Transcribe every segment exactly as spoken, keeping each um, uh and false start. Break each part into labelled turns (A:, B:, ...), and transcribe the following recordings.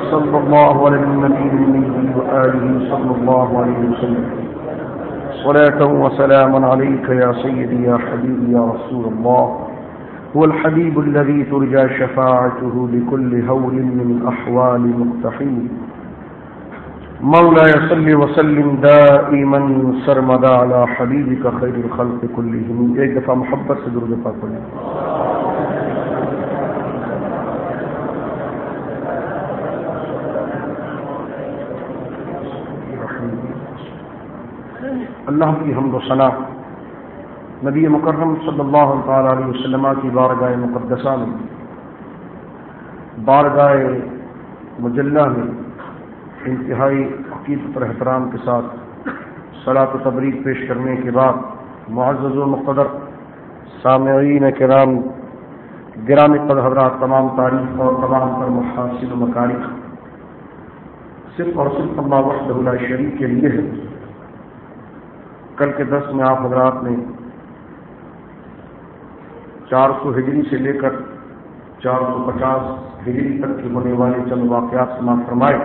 A: صلى الله على النبي وآله صلى الله عليه وسلم صلاة وسلاما عليك يا سيدي يا حبيبي يا رسول الله هو الحبيب الذي ترجى شفاعته لكل هول من أحوال مقتحم مولاي صل وسلم دائما سرمدا على حبيبك خير الخلق كلهم. ایک دفعہ محبت سے درود پاک پڑھیں. اللہ کی حمد و ثنا نبی مکرم صلی اللہ تعالی علیہ وسلم کی بارگاہ مقدسہ میں بارگاہ مجلہ میں انتہائی عقیدت اور احترام کے ساتھ صلاۃ و تبریک پیش کرنے کے بعد معزز و مقدر سامعین کرام گرامی قدر حضرات، تمام تعریف اور تمام پر محاسن و مکارم صرف اور صرف اللہ وحدہ لا شریک کے لیے ہے. کل کے درس میں آپ حضرات نے چار سو ہجری سے لے کر چار سو پچاس ہجری تک کی ہونے والے چند واقعات سماعت فرمائے.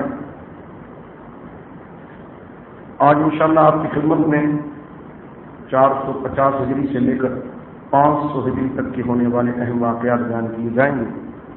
A: آج انشاءاللہ آپ کی خدمت میں چار سو پچاس ہجری سے لے کر پانچ سو ہجری تک کے ہونے والے اہم واقعات بیان کیے جائیں گے.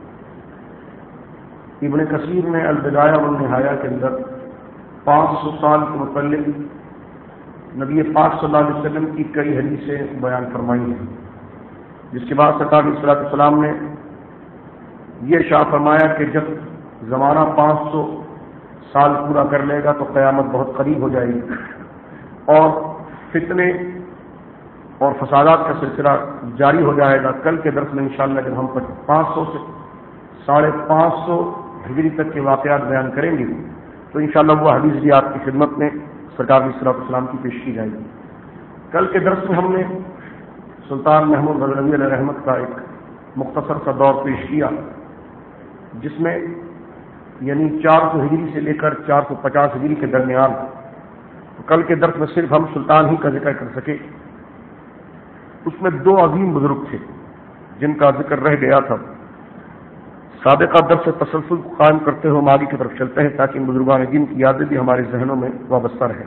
A: ابن کثیر نے البدایہ والنہایہ کے اندر پانچ سو سال کے متعلق نبی پاک صلی اللہ علیہ وسلم کی کئی حدیثیں بیان فرمائی ہیں، جس کے بعد سرکار علیہ الصلوۃ والسلام نے یہ ارشاد فرمایا کہ جب زمانہ پانچ سو سال پورا کر لے گا تو قیامت بہت قریب ہو جائے گی اور فتنے اور فسادات کا سلسلہ جاری ہو جائے گا. کل کے درس میں انشاءاللہ جب ہم پانچ سو سے ساڑھے پانچ سو ہجری تک کے واقعات بیان کریں گے تو انشاءاللہ وہ حدیث بھی آپ کی خدمت میں سرکار علیہ الصلوۃ والسلام کی پیش کی جائے گی. کل کے درس میں ہم نے سلطان محمود غزنوی علیہ رحمت کا ایک مختصر سا دور پیش کیا، جس میں یعنی چار سو ہجری سے لے کر چار سو پچاس ہجری کے درمیان. کل کے درس میں صرف ہم سلطان ہی کا ذکر کر سکے. اس میں دو عظیم بزرگ تھے جن کا ذکر رہ گیا تھا. سابقہ درس تسلسل کو قائم کرتے ہوئے ہم آگے کی طرف چلتے ہیں تاکہ ان بزرگان دین کی یادیں بھی ہمارے ذہنوں میں وابستہ رہیں.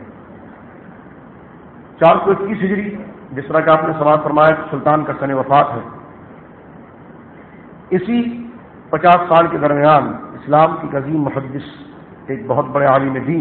A: چار سو اکیس ہجری جس طرح کہ آپ نے سماعت فرمایا کہ سلطان کا سن وفات ہے. اسی پچاس سال کے درمیان اسلام کی عظیم محدث ایک بہت بڑے عالم دین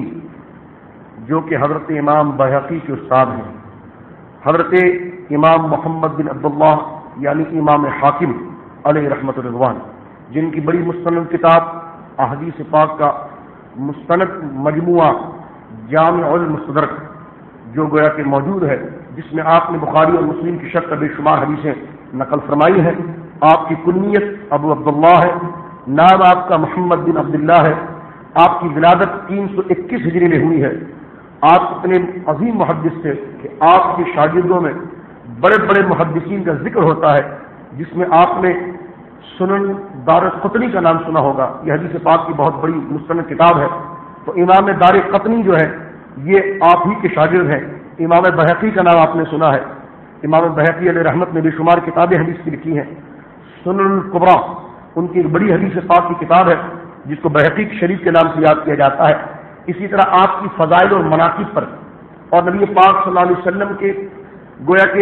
A: جو کہ حضرت امام بیہقی کے استاد ہیں، حضرت امام محمد بن عبداللہ یعنی امام حاکم علیہ رحمت الرضوان، جن کی بڑی مستند کتاب احادیث پاک کا مستند مجموعہ جامع المستدرک جو گویا کہ موجود ہے، جس میں آپ نے بخاری اور مسلم کی شرط بے شمار حدیثیں نقل فرمائی ہیں. آپ کی کنیت ابو عبداللہ ہے، نام آپ کا محمد بن عبداللہ ہے. آپ کی ولادت تین سو اکیس ہجری میں ہوئی ہے. آپ اتنے عظیم محدث تھے کہ آپ کے شاگردوں میں بڑے بڑے محدثین کا ذکر ہوتا ہے، جس میں آپ نے سنن دارقطنی کا نام سنا ہوگا. یہ حدیث پاک کی بہت بڑی مستند کتاب ہے. تو امام دارقطنی جو ہے یہ آپ ہی کے شاگرد ہیں. امام بیہقی کا نام آپ نے سنا ہے. امام بیہقی علیہ رحمت نے بے شمار کتابیں حدیث کی لکھی ہیں. سنن الکبریٰ ان کی ایک بڑی حدیث پاک کی کتاب ہے جس کو بیہقی شریف کے نام سے یاد کیا جاتا ہے. اسی طرح آپ کی فضائل اور مناقب پر اور نبی پاک صلی اللہ علیہ وسلم کے گویا کہ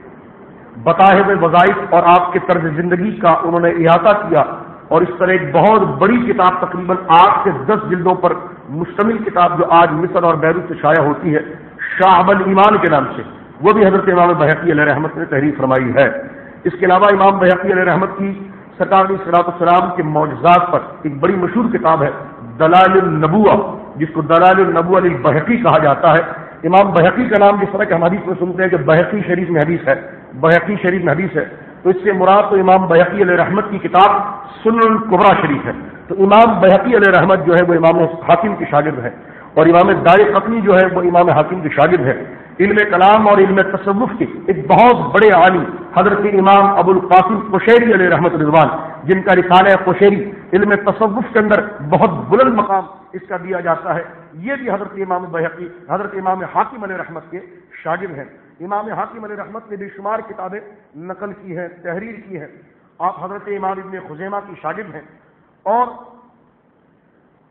A: بتائے ہوئے وظائف اور آپ کے طرز زندگی کا انہوں نے احاطہ کیا اور اس طرح ایک بہت بڑی کتاب تقریباً آٹھ سے دس جلدوں پر مشتمل کتاب جو آج مصر اور بیروت سے شائع ہوتی ہے شعب الایمان کے نام سے، وہ بھی حضرت امام بیہقی علیہ رحمت نے تحریر فرمائی ہے. اس کے علاوہ امام بیہقی علیہ رحمت کی سرکار علیہ الصلوۃ والسلام کے معجزات پر ایک بڑی مشہور کتاب ہے دلائل النبوہ، جس کو دلائل النبوہ للبیہقی کہا جاتا ہے. امام بیہقی کا نام جس طرح کہ ہم حدیث میں سنتے ہیں کہ بیہقی شریف میں حدیث ہے، بیہقی شریف میں حدیث ہے، تو اس سے مراد تو امام بیہقی علیہ رحمت کی کتاب سنن الکبریٰ شریف ہے. تو امام بیہقی علیہ رحمت جو ہے وہ امام حاکم کے شاگرد ہے اور امام دارقطنی جو ہے وہ امام حاکم کے شاگرد ہے. علم کلام اور علم تصوف کے ایک بہت بڑے عالم حضرت امام ابو القاسم قشیری علیہ رحمت رضوان، جن کا رسالہ قشیری علم تصوف کے اندر بہت بلند مقام اس کا دیا جاتا ہے، یہ بھی حضرت امام بیہقی حضرت امام حاکم علیہ رحمت کے شاگرد ہیں. امام حاکم علیہ رحمت نے بے شمار کتابیں نقل کی ہیں، تحریر کی ہیں. آپ حضرت امام ابن خزیمہ کی شاگرد ہیں اور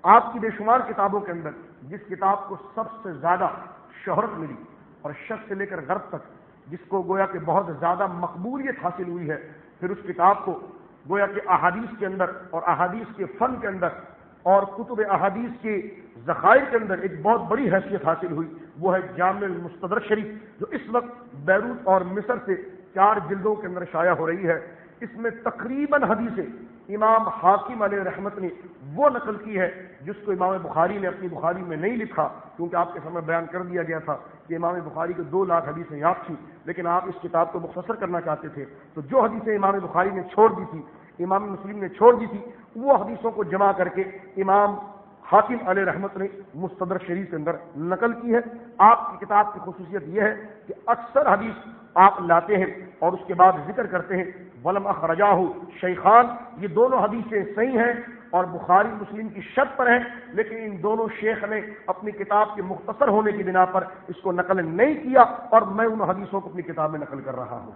A: آپ کی بے شمار کتابوں کے اندر جس کتاب کو سب سے زیادہ شہرت ملی اور شرق سے لے کر غرب تک جس کو گویا کہ بہت زیادہ مقبولیت حاصل ہوئی ہے، پھر اس کتاب کو گویا کہ احادیث کے اندر اور احادیث کے فن کے اندر اور کتب احادیث کے ذخائر کے اندر ایک بہت بڑی حیثیت حاصل ہوئی، وہ ہے جامع المستدرک شریف، جو اس وقت بیروت اور مصر سے چار جلدوں کے اندر شائع ہو رہی ہے۔ اس میں تقریباً حدیثیں امام حاکم علیہ رحمت نے وہ نقل کی ہے جس کو امام بخاری نے اپنی بخاری میں نہیں لکھا، کیونکہ آپ کے سامنے بیان کر دیا گیا تھا کہ امام بخاری کو دو لاکھ حدیثیں یاد تھیں، لیکن آپ اس کتاب کو مختصر کرنا چاہتے تھے، تو جو حدیثیں امام بخاری نے چھوڑ دی تھی، امام مسلم نے چھوڑ دی تھی، وہ حدیثوں کو جمع کر کے امام حاکم علیہ رحمت نے مستدرک شریف کے اندر نقل کی ہے۔ آپ کی کتاب کی خصوصیت یہ ہے کہ اکثر حدیث آپ لاتے ہیں اور اس کے بعد ذکر کرتے ہیں ولم اخرجاہ شیخان، یہ دونوں حدیثیں صحیح ہیں اور بخاری مسلم کی شرط پر ہیں، لیکن ان دونوں شیخ نے اپنی کتاب کے مختصر ہونے کی بنا پر اس کو نقل نہیں کیا اور میں ان حدیثوں کو اپنی کتاب میں نقل کر رہا ہوں۔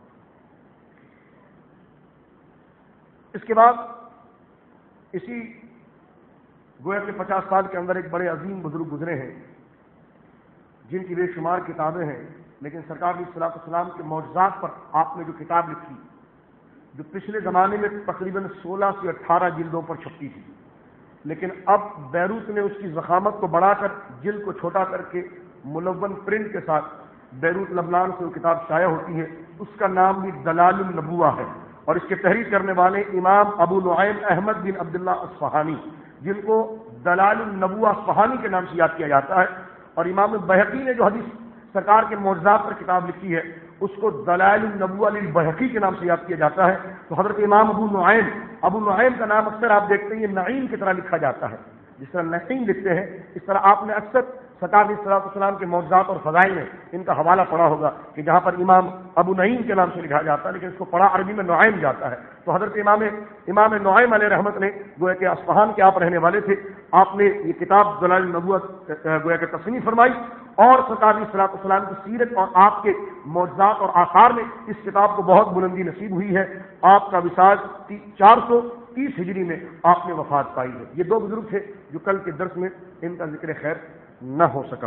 A: اس کے بعد اسی گویا کے پچاس سال کے اندر ایک بڑے عظیم بزرگ گزرے ہیں جن کی بے شمار کتابیں ہیں، لیکن سرکار علیہ الصلوۃ والسلام کے معجزات پر آپ نے جو کتاب لکھی جو پچھلے زمانے میں تقریباً سولہ سے اٹھارہ جلدوں پر چھپتی تھی، لیکن اب بیروت نے اس کی ضخامت کو بڑھا کر جلد کو چھوٹا کر کے ملون پرنٹ کے ساتھ بیروت لبنان سے وہ کتاب شائع ہوتی ہے، اس کا نام بھی دلال النبوہ ہے، اور اس کے تحریر کرنے والے امام ابو نعیم احمد بن عبداللہ اصفہانی، جن کو دلال النبوہ اصفہانی کے نام سے یاد کیا جاتا ہے، اور امام بہقی نے جو حدیث سرکار کے معجزات پر کتاب لکھی ہے اس کو دلائل النبوہ للبہقی کے نام سے یاد کیا جاتا ہے۔ تو حضرت امام ابو نعیم ابو نعیم کا نام اکثر آپ دیکھتے ہیں یہ نعیم کی طرح لکھا جاتا ہے، جس طرح نعیم لکھتے ہیں، اس طرح آپ نے اکثر سرکار علیہ الصلوۃ والسلام کے معجزات اور فضائل میں ان کا حوالہ پڑھا ہوگا کہ جہاں پر امام ابو نعیم کے نام سے لکھا جاتا ہے لیکن اس کو پڑھا عربی میں نعیم جاتا ہے۔ تو حضرت امام امام نعیم علیہ رحمت نے گویا کہ اصفہان کے آپ رہنے والے تھے، آپ نے یہ کتاب دلائل النبوہ گویا کہ تصنیف فرمائی، اور سرکار علیہ الصلوۃ والسلام کی سیرت اور آپ کے معجزات اور آثار میں اس کتاب کو بہت بلندی نصیب ہوئی ہے۔ آپ کا وصال چار سو تیس ہجری میں آپ نے وفات پائی ہے۔ یہ دو بزرگ تھے جو کل کے درس میں ان کا ذکر خیر نہ ہو سکا۔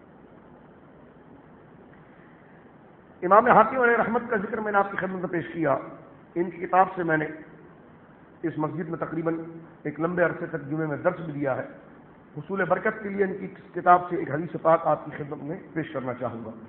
A: امام حاکم علیہ رحمت کا ذکر میں نے آپ کی خدمت میں پیش کیا، ان کی کتاب سے میں نے اس مسجد میں تقریباً ایک لمبے عرصے تک جمعے میں درس بھی دیا ہے۔ حصول برکت کے لیے ان کی کتاب سے ایک حدیث پاک آپ کی خدمت میں پیش کرنا چاہوں گا۔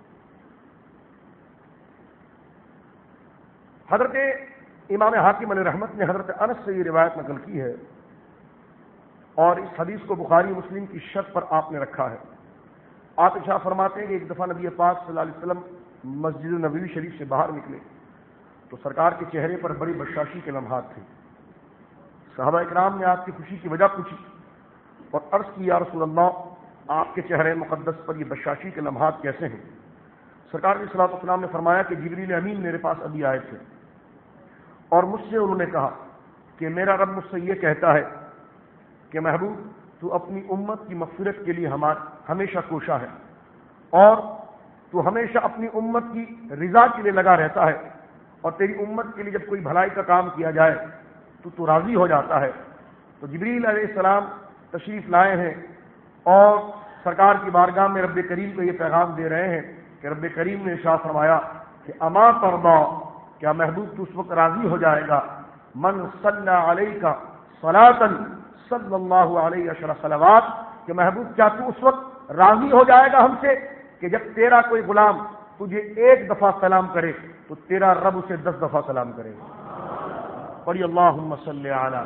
A: حضرت امام حاکم علیہ رحمت نے حضرت انس سے یہ روایت نقل کی ہے اور اس حدیث کو بخاری مسلم کی شرط پر آپ نے رکھا ہے۔ آپ ارشاد فرماتے ہیں کہ ایک دفعہ نبی پاک صلی اللہ علیہ وسلم مسجد نبوی شریف سے باہر نکلے تو سرکار کے چہرے پر بڑی بشاشی کے لمحات تھے۔ صحابہ اکرام نے آپ کی خوشی کی وجہ پوچھی اور عرض کی یا رسول اللہ آپ کے چہرے مقدس پر یہ بشاشی کے لمحات کیسے ہیں؟ سرکار علیہ الصلوۃ والسلام نے فرمایا کہ جبریل امین میرے پاس ابھی آئے تھے اور مجھ سے انہوں نے کہا کہ میرا رب مجھ سے یہ کہتا ہے کہ محبوب تو اپنی امت کی مغفرت کے لیے ہمیشہ کوشاں ہے اور تو ہمیشہ اپنی امت کی رضا کے لیے لگا رہتا ہے، اور تیری امت کے لیے جب کوئی بھلائی کا کام کیا جائے تو تو راضی ہو جاتا ہے۔ تو جبریل علیہ السلام تشریف لائے ہیں اور سرکار کی بارگاہ میں رب کریم کو یہ پیغام دے رہے ہیں کہ رب کریم نے ارشاد فرمایا کہ اما ترضا، کیا محبوب تو اس وقت راضی ہو جائے گا من صلی علیک صلاۃ صلی اللہ علیہ عشر صلوات، کہ محبوب کیا تو اس وقت راضی ہو جائے گا ہم سے کہ جب تیرا کوئی غلام تجھے ایک دفعہ سلام کرے تو تیرا رب اسے دس دفعہ سلام کرے گا۔ پڑھی اللہم صلی علی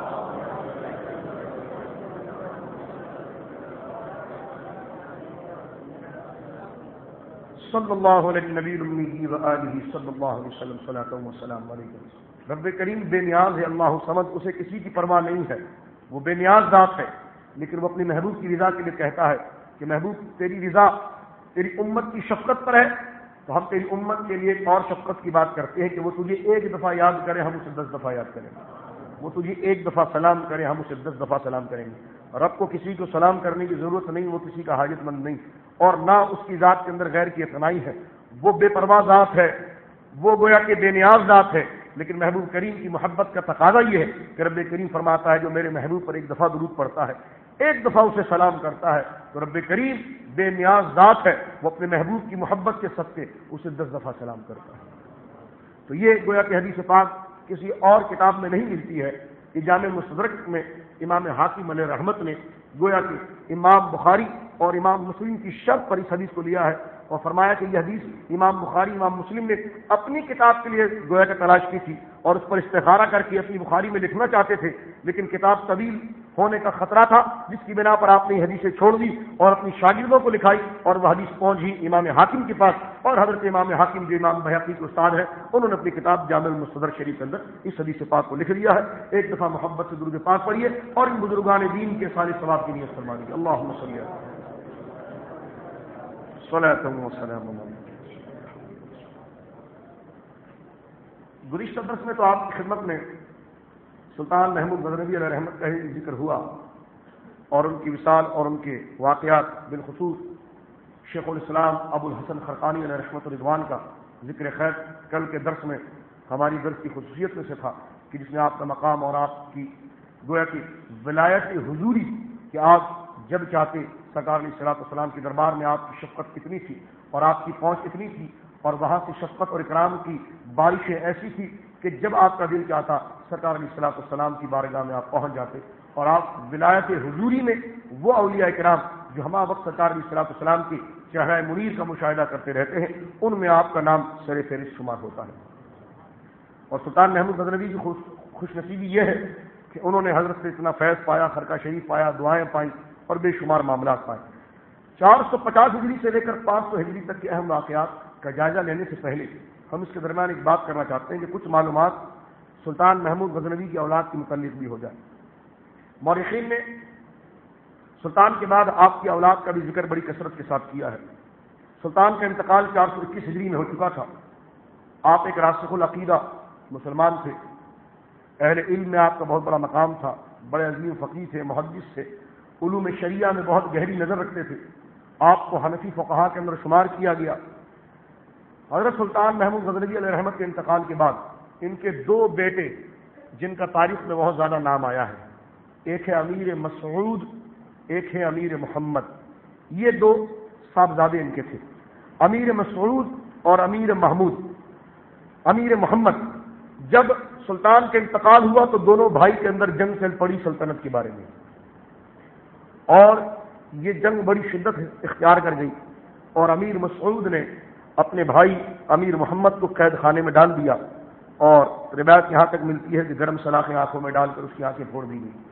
A: صلی اللہ علیہ نبی الامی و آلہ صلی اللہ علیہ وسلم صلاۃ و سلام علیکم۔ رب کریم بے نیاز ہے، اللہ صمد، اسے کسی کی پرواہ نہیں ہے، وہ بے نیاز ذات ہے، لیکن وہ اپنی محبوب کی رضا کے لیے کہتا ہے کہ محبوب تیری رضا تیری امت کی شفقت پر ہے، تو ہم تیری امت کے لیے ایک اور شفقت کی بات کرتے ہیں کہ وہ تجھے ایک دفعہ یاد کرے ہم اسے دس دفعہ یاد کریں گے، وہ تجھے ایک دفعہ سلام کرے ہم اسے دس دفعہ سلام کریں گے۔ رب کو کسی کو سلام کرنے کی ضرورت نہیں، وہ کسی کا حاجت مند نہیں، اور نہ اس کی ذات کے اندر غیر کی اعتنائی ہے، وہ بے پرواہ ذات ہے، وہ گویا کہ بے نیاز ذات ہے، لیکن محبوب کریم کی محبت کا تقاضا یہ ہے کہ رب کریم فرماتا ہے جو میرے محبوب پر ایک دفعہ درود پڑھتا ہے، ایک دفعہ اسے سلام کرتا ہے، تو رب کریم بے نیاز ذات ہے، وہ اپنے محبوب کی محبت کے صدقے اسے دس دفعہ سلام کرتا ہے۔ تو یہ گویا کہ حدیث پاک کسی اور کتاب میں نہیں ملتی ہے، یہ جامع مستدرک میں امام حاکم علیہ رحمت نے گویا کہ امام بخاری اور امام مسلم کی شرط پر اس حدیث کو لیا ہے اور فرمایا کہ یہ حدیث امام بخاری امام مسلم نے اپنی کتاب کے لیے گویا کہ تلاش کی تھی اور اس پر استخارہ کر کے اپنی بخاری میں لکھنا چاہتے تھے، لیکن کتاب طویل ہونے کا خطرہ تھا، جس کی بنا پر آپ نے یہ حدیثیں چھوڑ دی اور اپنی شاگردوں کو لکھائی اور وہ حدیث پہنچی امام حاکم کے پاس، اور حضرت امام حاکم جو امام بحقی کے استاد ہیں انہوں نے اپنی کتاب جامع المستدرک شریف کے اندر اس حدیث پاک کو لکھ دیا ہے۔ ایک دفعہ محبت سے درود پاک پڑھیے اور ان بزرگان دین کے سارے ثواب کی نیت فرما لیجیے۔ اللہم صلی اللہ صلاۃ و سلام علیہ۔ گزشتہ درس میں تو آپ کی خدمت میں سلطان محمود غزنوی علیہ رحمت کا ہی ذکر ہوا اور ان کی وصال اور ان کے واقعات، بالخصوص شیخ الاسلام ابو الحسن خرقانی علیہ رحمت رضوان کا ذکر خیر کل کے درس میں ہماری درس کی خصوصیت میں سے تھا کہ جس میں آپ کا مقام اور آپ کی گویا کی ولایت حضوری کہ آپ جب چاہتے سرکار علیہ الصلوۃ والسلام کے دربار میں آپ کی شفقت اتنی تھی اور آپ کی پہنچ اتنی تھی اور وہاں سے شفقت اور اکرام کی بارشیں ایسی تھی کہ جب آپ کا دل چاہتا سرکار علیہ الصلوۃ والسلام کی بارگاہ میں آپ پہنچ جاتے اور آپ ولایت حضوری میں وہ اولیاء کرام جو ہمہ وقت سرکار علیہ الصلوۃ والسلام کی چہرہ منیر کا مشاہدہ کرتے رہتے ہیں ان میں آپ کا نام سر فہرست شمار ہوتا ہے۔ اور سلطان محمود غزنوی کی خوش خوش نصیبی یہ ہے کہ انہوں نے حضرت سے اتنا فیض پایا، خرقہ شریف پایا، دعائیں پائیں اور بے شمار معاملات پائے۔ چار سو پچاس ہجری سے لے کر پانچ سو ہجری تک کے اہم واقعات کا جائزہ لینے سے پہلے ہم اس کے درمیان ایک بات کرنا چاہتے ہیں کہ کچھ معلومات سلطان محمود غزنوی کی اولاد کے متعلق بھی ہو جائے۔ مورخین نے سلطان کے بعد آپ کی اولاد کا بھی ذکر بڑی کثرت کے ساتھ کیا ہے۔ سلطان کا انتقال چار سو اکیس ہجری میں ہو چکا تھا۔ آپ ایک راسخ العقیدہ مسلمان تھے، اہل علم میں آپ کا بہت بڑا مقام تھا، بڑے عظیم فقیہ تھے، محدث تھے، علوم شریعہ میں بہت گہری نظر رکھتے تھے، آپ کو حنفی فقہا کے اندر شمار کیا گیا۔ حضرت سلطان محمود غزنوی علیہ رحمت کے انتقال کے بعد ان کے دو بیٹے جن کا تاریخ میں بہت زیادہ نام آیا ہے، ایک ہے امیر مسعود، ایک ہے امیر محمد، یہ دو صاحبزادے ان کے تھے، امیر مسعود اور امیر محمود۔ امیر محمد جب سلطان کے انتقال ہوا تو دونوں بھائی کے اندر جنگ چل پڑی سلطنت کے بارے میں، اور یہ جنگ بڑی شدت اختیار کر گئی اور امیر مسعود نے اپنے بھائی امیر محمد کو قید خانے میں ڈال دیا اور روایت یہاں تک ملتی ہے کہ گرم سلاخیں آنکھوں میں ڈال کر اس کی آنکھیں پھوڑ دی گئی،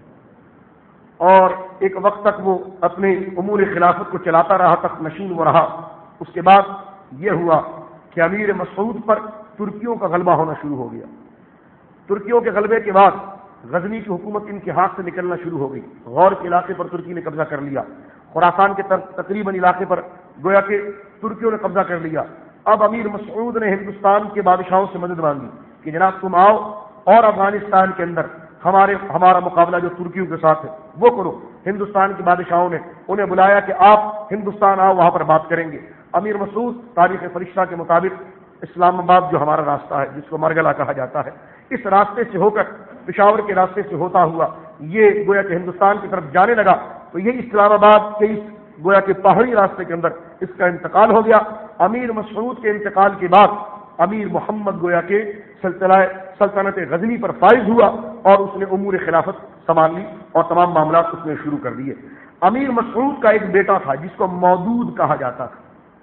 A: اور ایک وقت تک وہ اپنے امور خلافت کو چلاتا رہا، تک نشین وہ رہا۔ اس کے بعد یہ ہوا کہ امیر مسعود پر ترکیوں کا غلبہ ہونا شروع ہو گیا۔ ترکیوں کے غلبے کے بعد غزنی کی حکومت ان کے ہاتھ سے نکلنا شروع ہو گئی، غور کے علاقے پر ترکی نے قبضہ کر لیا، خراسان کے تقریباً علاقے پر گویا کہ ترکیوں نے قبضہ کر لیا۔ اب امیر مسعود نے ہندوستان کے بادشاہوں سے مدد مانگی کہ جناب تم آؤ اور افغانستان کے اندر ہمارے ہمارا مقابلہ جو ترکیوں کے ساتھ ہے وہ کرو۔ ہندوستان کے بادشاہوں نے انہیں بلایا کہ آپ ہندوستان آؤ، وہاں پر بات کریں گے۔ امیر مسعود تاریخ فرشتہ کے مطابق اسلام آباد جو ہمارا راستہ ہے جس کو مرگلا کہا جاتا ہے، اس راستے سے ہو کر پشاور کے راستے سے ہوتا ہوا یہ گویا کہ ہندوستان کی طرف جانے لگا، تو یہ اسلام آباد کے اس گویا کہ پہاڑی راستے کے اندر اس کا انتقال ہو گیا۔ امیر مسعود کے انتقال کے بعد امیر محمد گویا کہ سلطنت غزنی پر فائز ہوا اور اس نے امور خلافت سنبھال لی اور تمام معاملات اس نے شروع کر دیے۔ امیر مسعود کا ایک بیٹا تھا جس کو مودود کہا جاتا تھا،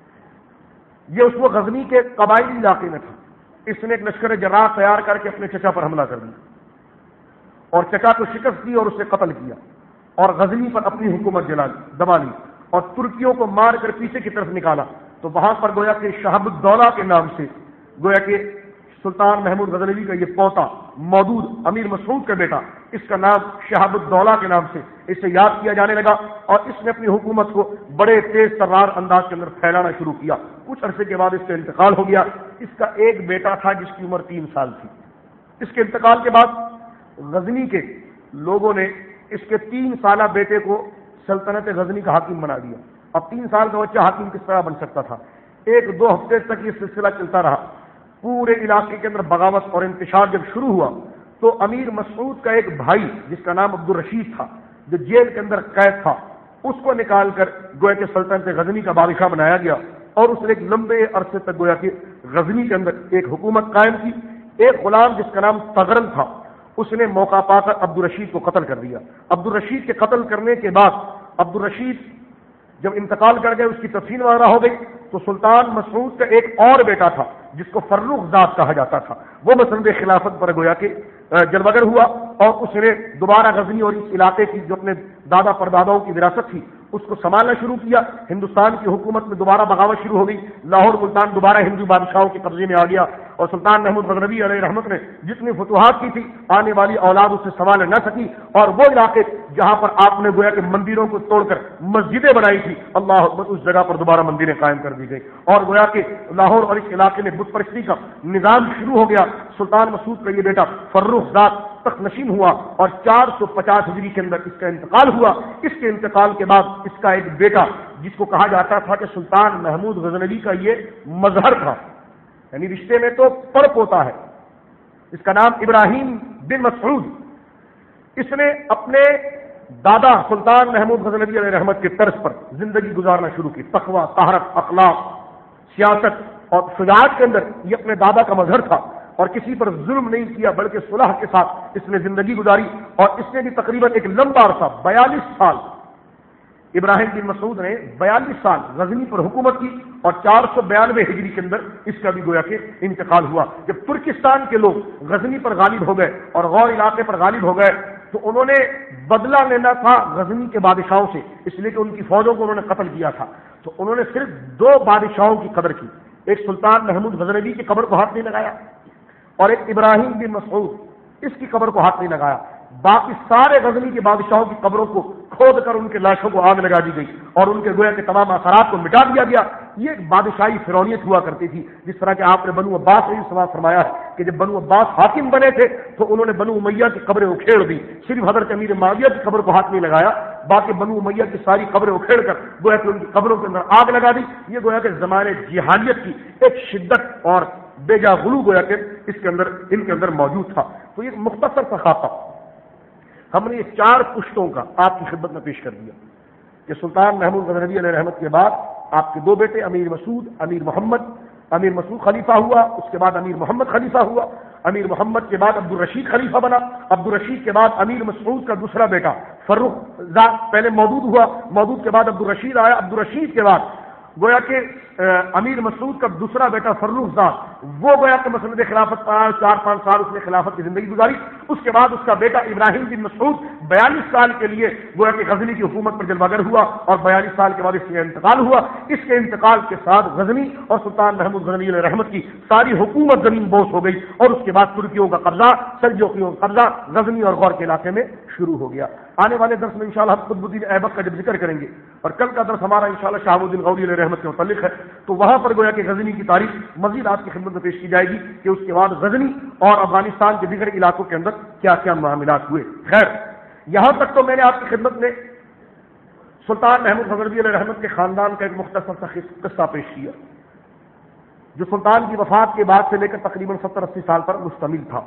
A: یہ اس وقت غزنی کے قبائلی علاقے میں تھا۔ اس نے ایک لشکر جراح تیار کر کے اپنے چچا پر حملہ کر دیا اور چچا کو شکست دی اور اسے قتل کیا اور غزنی پر اپنی حکومت جلا لی دبا لی اور ترکیوں کو مار کر پیچھے کی طرف نکالا۔ تو وہاں پر گویا کہ شہاب الدولہ کے نام سے گویا کہ سلطان محمود غزنوی کا یہ پوتا مودود امیر مسعود کا بیٹا، اس کا نام شہاب الدولہ کے نام سے اسے یاد کیا جانے لگا اور اس نے اپنی حکومت کو بڑے تیز ترار انداز کے اندر پھیلانا شروع کیا۔ کچھ عرصے کے بعد اس کا انتقال ہو گیا۔ اس کا ایک بیٹا تھا جس کی عمر تین سال تھی۔ اس کے انتقال کے بعد غزنی کے لوگوں نے اس کے تین سالہ بیٹے کو سلطنت غزنی کا حاکم بنا دیا۔ اب تین سال کا بچہ حاکم کس طرح بن سکتا تھا؟ ایک دو ہفتے تک یہ سلسلہ چلتا رہا۔ پورے علاقے کے اندر بغاوت اور انتشار جب شروع ہوا تو امیر مسعود کا ایک بھائی جس کا نام عبد الرشید تھا، جو جیل کے اندر قید تھا، اس کو نکال کر گویا کہ سلطنت غزنی کا بادشاہ بنایا گیا، اور اس نے ایک لمبے عرصے تک گویا کہ غزنی کے اندر ایک حکومت قائم کی۔ ایک غلام جس کا نام تغرل تھا، اس نے موقع پا کر عبد الرشید کو قتل کر دیا۔ عبد الرشید کے قتل کرنے کے بعد عبد الرشید جب انتقال کر گئے، اس کی تدفین وغیرہ ہو گئی، تو سلطان مسعود کا ایک اور بیٹا تھا جس کو فرخ زاد کہا جاتا تھا، وہ مسند خلافت پر گویا کہ جلوگر ہوا، اور اس نے دوبارہ غزنی اور اس علاقے کی جو اپنے دادا پرداداؤں کی وراثت تھی اس کو سنبھالنا شروع کیا۔ ہندوستان کی حکومت میں دوبارہ بغاوت شروع ہو گئی، لاہور ملتان دوبارہ ہندو بادشاہوں کے قبضے میں آ گیا، اور سلطان محمود غزنوی علیہ رحمت نے جتنی فتوحات کی تھی آنے والی اولاد اسے سنبھال نہ سکی، اور وہ علاقے جہاں پر آپ نے گویا کہ مندروں کو توڑ کر مسجدیں بنائی تھی، اللہ اکبر، اس جگہ پر دوبارہ مندریں قائم کر دی گئی، اور گویا کہ لاہور اور اس علاقے میں بت پرستی کا نظام شروع ہو گیا۔ سلطان مسعود کا یہ بیٹا فرخ زاد تخت نشین ہوا، اور چار سو پچاس ہجری کے اندر اس کا انتقال ہوا۔ اس کے انتقال کے بعد اس کا ایک بیٹا جس کو کہا جاتا تھا کہ سلطان محمود غزنوی کا یہ مظہر تھا، یعنی رشتے میں تو پڑ پوتا ہے، اس کا نام ابراہیم بن مسعود، اس نے اپنے دادا سلطان محمود غزنوی علیہ رحمت کے طرز پر زندگی گزارنا شروع کی۔ تقوی، طہارت، اخلاق، سیاست اور شجاعت کے اندر یہ اپنے دادا کا مظہر تھا، اور کسی پر ظلم نہیں کیا بلکہ صلح کے ساتھ اس نے زندگی گزاری، اور اس نے بھی تقریباً ایک لمبا عرصہ بیالیس سال ابراہیم بن مسعود نے بیالیس سال غزنی پر حکومت کی، اور چار سو بیانوے ہجری کے اندر اس کا بھی گویا کہ انتقال ہوا۔ جب ترکستان کے لوگ غزنی پر غالب ہو گئے اور غور علاقے پر غالب ہو گئے تو انہوں نے بدلہ لینا تھا غزنی کے بادشاہوں سے، اس لیے کہ ان کی فوجوں کو انہوں نے قتل کیا تھا، تو انہوں نے صرف دو بادشاہوں کی قدر کی، ایک سلطان محمود غزنوی کی قبر کو ہاتھ نہیں لگایا، اور ایک ابراہیم بن مسعود اس کی قبر کو ہاتھ نہیں لگایا۔ باقی سارے غزنی کے بادشاہوں کی قبروں کو کھود کر ان کے لاشوں کو آگ لگا دی گئی، اور ان کے گویا کے تمام اثرات کو مٹا دیا گیا۔ یہ ایک بادشاہی فرعونیت ہوا کرتی تھی، جس طرح کہ آپ نے بنو عباس سے سوال فرمایا ہے کہ جب بنو عباس حاکم بنے تھے تو انہوں نے بنو امیہ کی قبریں اکھیڑ دی، صرف حضرت امیر معاویہ کی قبر کو ہاتھ نہیں لگایا، باقی بنو امیہ کی ساری قبریں اکھیڑ کر گویا کہ ان کی قبروں کے اندر آگ لگا دی۔ یہ گویا کہ زمانے جہالیت کی ایک شدت اور بے جا غلو گویا کہ اس کے اندر ان کے اندر موجود تھا۔ تو یہ مختصر سا خاکہ ہم نے یہ چار پشتوں کا آپ کی خدمت میں پیش کر دیا کہ سلطان محمود غزنوی علیہ رحمت کے بعد آپ کے دو بیٹے امیر مسعود، امیر محمد، امیر مسعود خلیفہ ہوا، اس کے بعد امیر محمد خلیفہ ہوا، امیر محمد کے بعد عبد الرشید خلیفہ بنا، عبد الرشید کے بعد امیر مسعود کا دوسرا بیٹا فرخ زاد پہلے مودود ہوا، مودود کے بعد عبد الرشید آیا، عبد الرشید کے بعد گویا کہ امیر مسعود کا دوسرا بیٹا فرخ زاد وہ گویا کہ مسند خلافت پر چار پانچ سال اس نے خلافت کی زندگی گزاری۔ اس کے بعد اس کا بیٹا ابراہیم بن مسعود بیالیس سال کے لیے گویا کہ غزنی کی حکومت پر جلوگر ہوا، اور بیالیس سال کے بعد اس کا انتقال ہوا۔ اس کے انتقال کے ساتھ غزنی اور سلطان محمود غزنوی علیہ رحمت کی ساری حکومت زمین بوس ہو گئی، اور اس کے بعد ترکیوں کا قبضہ، سلجوقیوں کا قبضہ غزنی اور غور کے علاقے میں شروع ہو گیا۔ آنے والے درس میں انشاءاللہ ہم قطب الدین ایبک کا جب ذکر کریں گے، اور کل کا درس ہمارا انشاءاللہ شہاب الدین غوری علیہ رحمت کے متعلق ہے، تو وہاں پر گویا کہ غزنی کی تاریخ مزید آپ کی خدمت میں پیش کی جائے گی کہ اس کے بعد غزنی اور افغانستان کے دیگر علاقوں کے اندر کیا کیا معاملات ہوئے۔ خیر، یہاں تک تو میں نے آپ کی خدمت میں سلطان محمود غزنوی علیہ رحمت کے خاندان کا ایک مختصر سا قصہ پیش کیا، جو سلطان کی وفات کے بعد سے لے کر تقریباً ستر اسی سال پر مشتمل تھا۔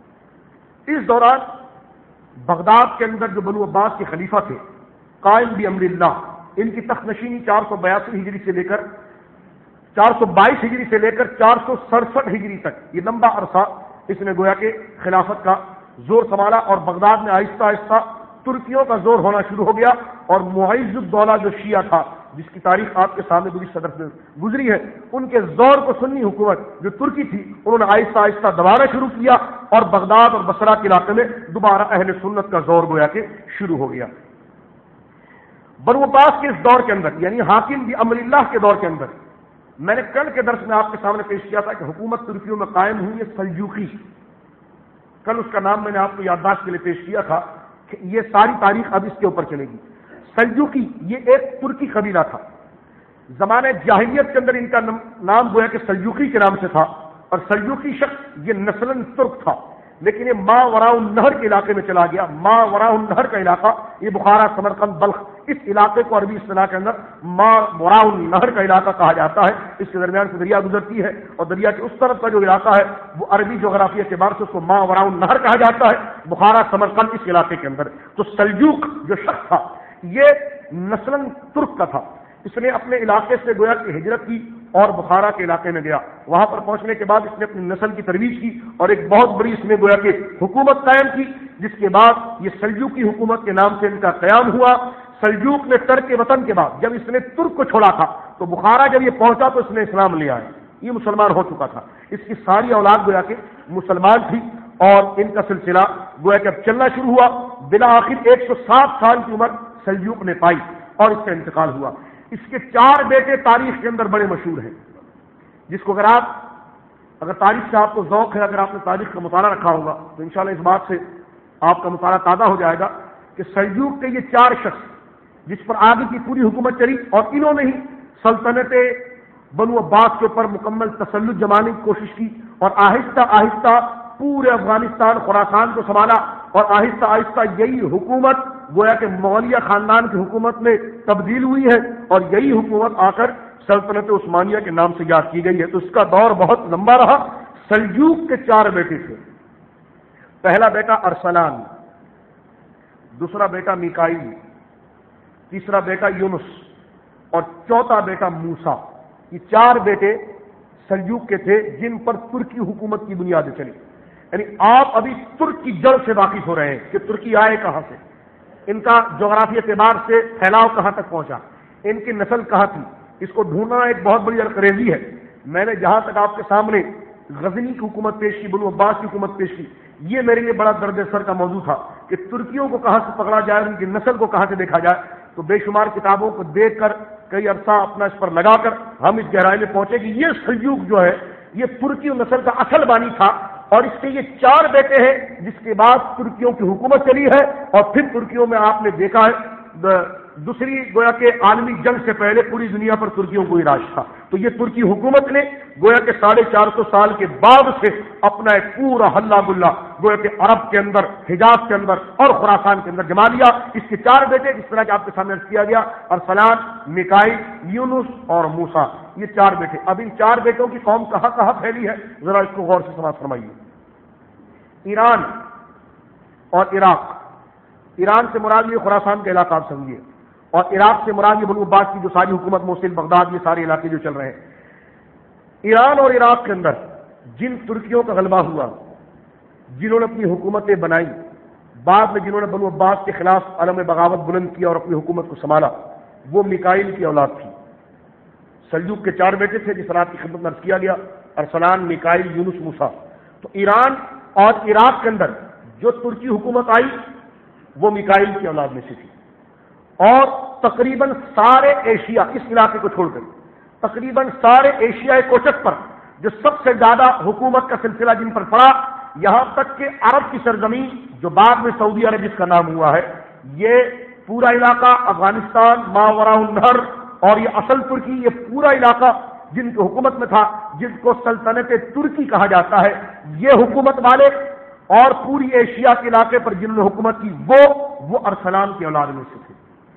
A: اس دوران بغداد کے اندر جو بنو عباس کے خلیفہ تھے قائم بامر اللہ، ان کی تخت نشینی چار سو بیاسی ہجری سے لے کر چار سو بائیس ہجری سے لے کر چار سو سڑسٹھ ہجری تک یہ لمبا عرصہ اس نے گویا کہ خلافت کا زور سنبھالا، اور بغداد میں آہستہ آہستہ ترکیوں کا زور ہونا شروع ہو گیا، اور معز الدولہ جو شیعہ تھا جس کی تاریخ آپ کے سامنے گزری صدر سے گزری ہے، ان کے زور کو سنی حکومت جو ترکی تھی انہوں نے آہستہ آہستہ دبانا شروع کیا، اور بغداد اور بصرہ کے علاقے میں دوبارہ اہل سنت کا زور گویا کہ شروع ہو گیا۔ بنو عباس کے اس دور کے اندر یعنی حاکم بھی امر اللہ کے دور کے اندر میں نے کل کے درس میں آپ کے سامنے پیش کیا تھا کہ حکومت ترکیوں میں قائم ہوئی ہے سلجوقی، کل اس کا نام میں نے آپ کو یادداشت کے لیے پیش کیا تھا کہ یہ ساری تاریخ اب اس کے اوپر چلے گی۔ سلجوقی یہ ایک ترکی قبیلہ تھا، زمانے جاہلیت کے اندر ان کا نام گویا کہ سلجوقی کے نام سے تھا، اور سلجوقی شخص یہ نسلاً ترک تھا، لیکن یہ ما وراء النہر کے علاقے میں چلا گیا. ما وراء النہر کا علاقہ یہ بخارا، سمرقند، بلخ، اس علاقے کو عربی اصطلاح کے اندر ما وراء النہر کا علاقہ کہا جاتا ہے. اس کے درمیان سے دریا گزرتی ہے اور دریا کے اس طرف کا جو علاقہ ہے وہ عربی جغرافی کے اعتبار سے اس کو ما وراء النہر کہا جاتا ہے. بخارا، سمرقند اس علاقے کے اندر. تو سلجوق جو شخص تھا یہ نسلاً ترک کا تھا. اس نے اپنے علاقے سے گویا کہ ہجرت کی اور بخارا کے علاقے میں گیا. وہاں پر پہنچنے کے بعد اس نے اپنی نسل کی ترویج کی اور ایک بہت بڑی اس نے گویا کہ حکومت قائم کی، جس کے بعد یہ سلجوقی حکومت کے نام سے ان کا قیام ہوا. سلجوق نے ترک وطن کے بعد جب اس نے ترک کو چھوڑا تھا تو بخارا جب یہ پہنچا تو اس نے اسلام لے آیا. یہ مسلمان ہو چکا تھا. اس کی ساری اولاد گویا کہ مسلمان تھی اور ان کا سلسلہ گویا کہ اب چلنا شروع ہوا. بلا آخر ایک سو سات سال کی عمر سلجوق نے پائی اور اس کا انتقال ہوا. اس کے چار بیٹے تاریخ کے اندر بڑے مشہور ہیں، جس کو اگر آپ اگر تاریخ سے آپ کو ذوق ہے، اگر آپ نے تاریخ کا مطالعہ رکھا ہوگا تو انشاءاللہ اس بات سے آپ کا مطالعہ تازہ ہو جائے گا کہ سلجوق کے یہ چار شخص جس پر آگے کی پوری حکومت چلی اور انہوں نے ہی سلطنت بنو عباس کے اوپر مکمل تسلط جمانے کی کوشش کی اور آہستہ آہستہ پورے افغانستان، خراسان کو سنبھالا اور آہستہ آہستہ یہی حکومت گویا کہ مغلیہ خاندان کی حکومت میں تبدیل ہوئی ہے اور یہی حکومت آ کر سلطنت عثمانیہ کے نام سے یاد کی گئی ہے. تو اس کا دور بہت لمبا رہا. سلجوق کے چار بیٹے تھے. پہلا بیٹا ارسلان، دوسرا بیٹا میکائیل، تیسرا بیٹا یونس اور چوتھا بیٹا موسیٰ. یہ چار بیٹے سلجوق کے تھے جن پر ترکی حکومت کی بنیادیں چلی. یعنی آپ ابھی ترک کی جڑ سے واقف ہو رہے ہیں کہ ترکی آئے کہاں سے، ان کا جغرافی اعتبار سے پھیلاؤ کہاں تک پہنچا، ان کی نسل کہاں تھی. اس کو ڈھونڈنا ایک بہت بڑی انگریزی ہے. میں نے جہاں تک آپ کے سامنے غزنی کی حکومت پیش کی، بنو عباس کی حکومت پیش کی، یہ میرے لیے بڑا درد سر کا موضوع تھا کہ ترکیوں کو کہاں سے پکڑا جائے، ان کی نسل کو کہاں سے دیکھا جائے. تو بے شمار کتابوں کو دیکھ کر کئی عرصہ اپنا اس پر لگا کر ہم اس گہرائی میں پہنچے کہ یہ سلجوق جو ہے یہ ترکی نسل کا اصل بانی تھا اور اس کے یہ چار بیٹے ہیں جس کے بعد ترکیوں کی حکومت چلی ہے. اور پھر ترکیوں میں آپ نے دیکھا ہے دوسری گویا کہ عالمی جنگ سے پہلے پوری دنیا پر ترکیوں کو ہی راج تھا. تو یہ ترکی حکومت نے گویا کہ ساڑھے چار سو سال کے بعد سے اپنا ایک پورا ہلہ گلا گویا کہ عرب کے اندر، حجاز کے اندر اور خراسان کے اندر جما لیا. اس کے چار بیٹے جس طرح کہ آپ کے سامنے عرض کیا گیا، ارسلان، میکائیل، یونس اور موسیٰ، یہ چار بیٹے. اب ان چار بیٹوں کی قوم کہاں کہاں پھیلی ہے ذرا اس کو غور سے سماعت فرمائیے. ایران اور عراق. ایران سے مراد یہ خراسان کا علاقہ آپ سمجھیے اور عراق سے مراد یہ بنو عباس کی جو ساری حکومت، موصل، بغداد، یہ سارے علاقے جو چل رہے ہیں. ایران اور عراق کے اندر جن ترکیوں کا غلبہ ہوا، جنہوں نے اپنی حکومتیں بنائی، بعد میں جنہوں نے بنو عباس کے خلاف علم بغاوت بلند کیا اور اپنی حکومت کو سنبھالا، وہ میکائیل کی اولاد تھی. سلجوق کے چار بیٹے تھے جس رات کی خدمت میں عرض کیا گیا، ارسلان، میکائیل، یونس، موسیٰ. تو ایران اور عراق کے اندر جو ترکی حکومت آئی وہ میکائیل کی اولاد میں سے تھی. اور تقریباً سارے ایشیا، اس علاقے کو چھوڑ کر تقریباً سارے ایشیائی کوچک پر جو سب سے زیادہ حکومت کا سلسلہ جن پر پڑا، یہاں تک کہ عرب کی سرزمین جو بعد میں سعودی عرب جس کا نام ہوا ہے، یہ پورا علاقہ افغانستان، ماوراء النہر اور یہ اصل ترکی، یہ پورا علاقہ جن کی حکومت میں تھا، جن کو سلطنت ترکی کہا جاتا ہے، یہ حکومت والے اور پوری ایشیا کے علاقے پر جنہوں نے حکومت کی وہ وہ ارسلان کی اولاد میں سے تھے.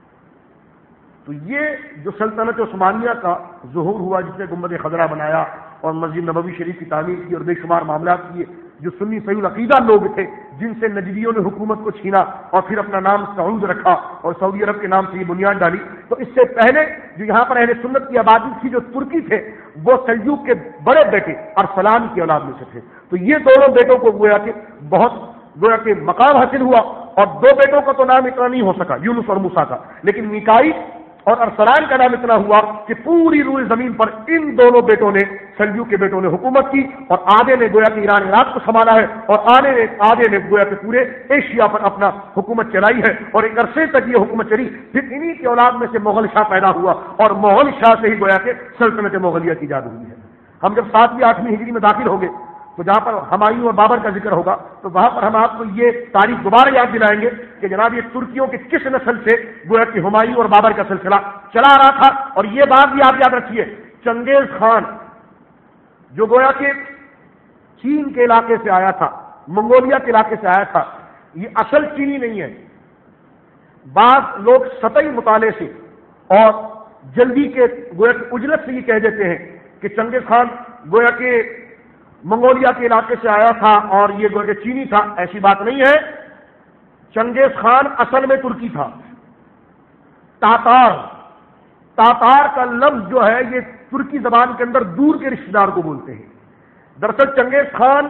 A: تو یہ جو سلطنت عثمانیہ کا ظہور ہوا، جس نے گنبد خضرا بنایا اور مسجد نبوی شریف کی تعمیر کی اور بے شمار معاملات کیے، جو سنی صحیح العقیدہ لوگ تھے جن سے نجدیوں نے حکومت کو چھینا اور پھر اپنا نام سعود رکھا اور سعودی عرب کے نام سے یہ بنیاد ڈالی. تو اس سے پہلے جو یہاں پر اہل سنت کی آبادی تھی جو ترکی تھے، وہ سلجوق کے بڑے بیٹے ارسلان کی اولاد میں سے تھے. تو یہ دونوں بیٹوں کو گویا کہ بہت گویا کہ مقام حاصل ہوا اور دو بیٹوں کا تو نام اتنا نہیں ہو سکا، یونس اور موسیٰ کا، لیکن میکائیل اور ارسلان کا نام اتنا ہوا کہ پوری روئے زمین پر ان دونوں بیٹوں نے، سلجوق کے بیٹوں نے حکومت کی اور آدھے نے گویا کہ ایران عراق کو سنبھالا ہے اور آدھے نے آدھے نے گویا کہ پورے ایشیا پر اپنا حکومت چلائی ہے اور ایک عرصے تک یہ حکومت چلی. پھر انہی کی اولاد میں سے مغل شاہ پیدا ہوا اور مغل شاہ سے ہی گویا کہ سلطنت مغلیہ کی ایجاد ہوئی ہے. ہم جب ساتویں آٹھویں ہجری میں داخل ہوں گے تو جہاں پر ہمایوں اور بابر کا ذکر ہوگا تو وہاں پر ہم آپ کو یہ تاریخ دوبارہ یاد دلائیں گے کہ جناب یہ ترکیوں کے کس نسل سے گویا کہ ہمایوں اور بابر کا سلسلہ چلا رہا تھا. اور یہ بات بھی آپ یاد رکھیے، چنگیز خان جو گویا کہ چین کے علاقے سے آیا تھا، منگولیا کے علاقے سے آیا تھا. یہ اصل چینی نہیں ہے. بعض لوگ سطحی مطالعے سے اور جلدی کے گویا کہ اجلت سے یہ کہہ دیتے ہیں کہ چنگیز خان گویا کہ منگولیا کے علاقے سے آیا تھا اور یہ گویا کہ چینی تھا. ایسی بات نہیں ہے. چنگیز خان اصل میں ترکی تھا. تاتار تاتار کا لفظ جو ہے یہ ترکی زبان کے اندر دور کے رشتہ دار کو بولتے ہیں. دراصل چنگیز خان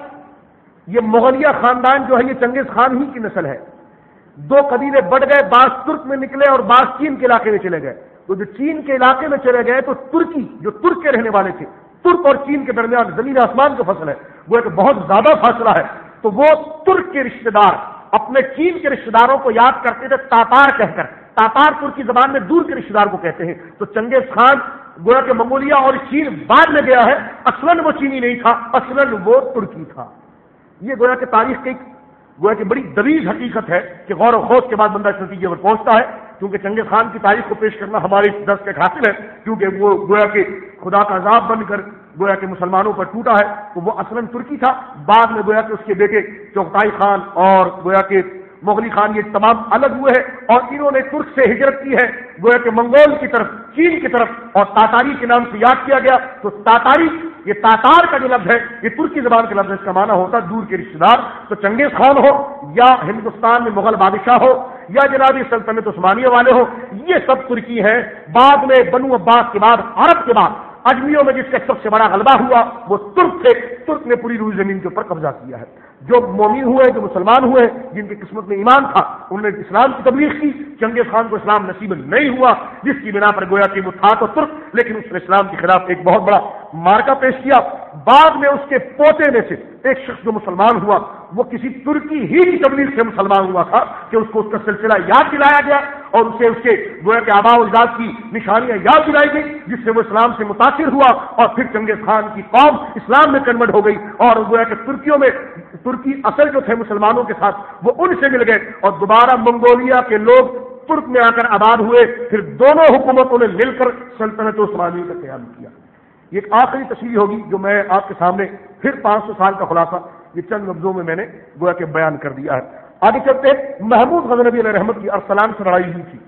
A: یہ مغلیہ خاندان جو ہے یہ چنگیز خان ہی کی نسل ہے. دو قبیلے بڑھ گئے, بعض ترک میں نکلے اور بعض چین کے علاقے میں چلے گئے. تو جو چین کے علاقے میں چلے گئے تو ترکی جو ترک کے رہنے والے تھے, ترک اور چین کے درمیان زمین آسمان کا فاصلہ ہے, وہ ایک بہت زیادہ فاصلہ ہے. تو وہ ترک کے رشتہ دار اپنے چین کے رشتہ داروں کو یاد کرتے تھے تاتار کہہ کر. تاتار ترکی زبان میں دور کے رشتہ دار کو کہتے ہیں. تو چنگیز خان گویا کہ منگولیا اور چین بعد میں گیا ہے. اصلاً وہ چینی نہیں تھا, اصلاً وہ ترکی تھا. یہ گویا کہ تاریخ کی گویا کہ بڑی دبیز حقیقت ہے کہ غور و خوض کے بعد بندہ اس نتیجے پر پہنچتا ہے. کیونکہ چنگیز خان کی تاریخ کو پیش کرنا ہمارے اس درس کے حاصل ہے, کیونکہ وہ گویا کہ خدا کا عذاب بن کر گویا کہ مسلمانوں پر ٹوٹا ہے. تو وہ اصلاً ترکی تھا. بعد میں گویا کہ اس کے بیٹے چغتائی خان اور گویا کہ مغلی خان یہ تمام الگ ہوئے ہیں اور انہوں نے ترک سے ہجرت کی ہے گویا کہ منگول کی طرف, چین کی طرف, اور تاتاری کے نام سے یاد کیا گیا. تو تاتاری یہ تاتار کا جو لفظ ہے یہ ترکی زبان کا لفظ ہے, اس کا معنی ہوتا ہے دور کے رشتہ دار. تو چنگیز خان ہو یا ہندوستان میں مغل بادشاہ ہو یا جنابی سلطنت عثمانیہ والے ہو, یہ سب ترکی ہیں. بعد میں بنو عباس کے بعد, عرب کے بعد اجمیوں میں جس کا سب سے بڑا غلبہ ہوا وہ ترک تھے. ترک نے پوری روئی زمین کے اوپر قبضہ کیا ہے. جو مومن ہوئے, جو مسلمان ہوئے, جن کی قسمت میں ایمان تھا, انہوں نے اسلام کی تبلیغ کی. چنگیز خان کو اسلام نصیب نہیں ہوا, جس کی بنا پر گویا کہ وہ تھا تو ترک, لیکن اس نے اسلام کے خلاف ایک بہت بڑا مارکا پیش کیا. بعد میں اس کے پوتے میں سے ایک شخص جو مسلمان ہوا وہ کسی ترکی ہی کی تبلیغ سے مسلمان ہوا تھا کہ اس کو اس کا سلسلہ یاد دلایا گیا اور اسے اس کے گویا کہ آباء و اجداد کی نشانیاں یاد دلائی گئی, جس سے وہ اسلام سے متاثر ہوا اور پھر چنگیز خان کی قوم اسلام میں کنورٹ ہو گئی. اور گویا کہ ترکیوں میں ترکی اصل جو تھے مسلمانوں کے ساتھ وہ ان سے مل گئے اور دوبارہ منگولیا کے لوگ ترک میں آ کر آباد ہوئے. پھر دونوں حکومتوں نے مل کر سلطنت عثمانیہ کا قیام کیا. یہ ایک آخری تشریح ہوگی جو میں آپ کے سامنے پھر پانچ سو سال کا خلاصہ یہ چند لفظوں میں میں نے گویا کہ بیان کر دیا ہے. آگے چلتے ہیں. محمود غزنوی علیہ رحمت کی ارسلان سے لڑائی ہوئی تھی.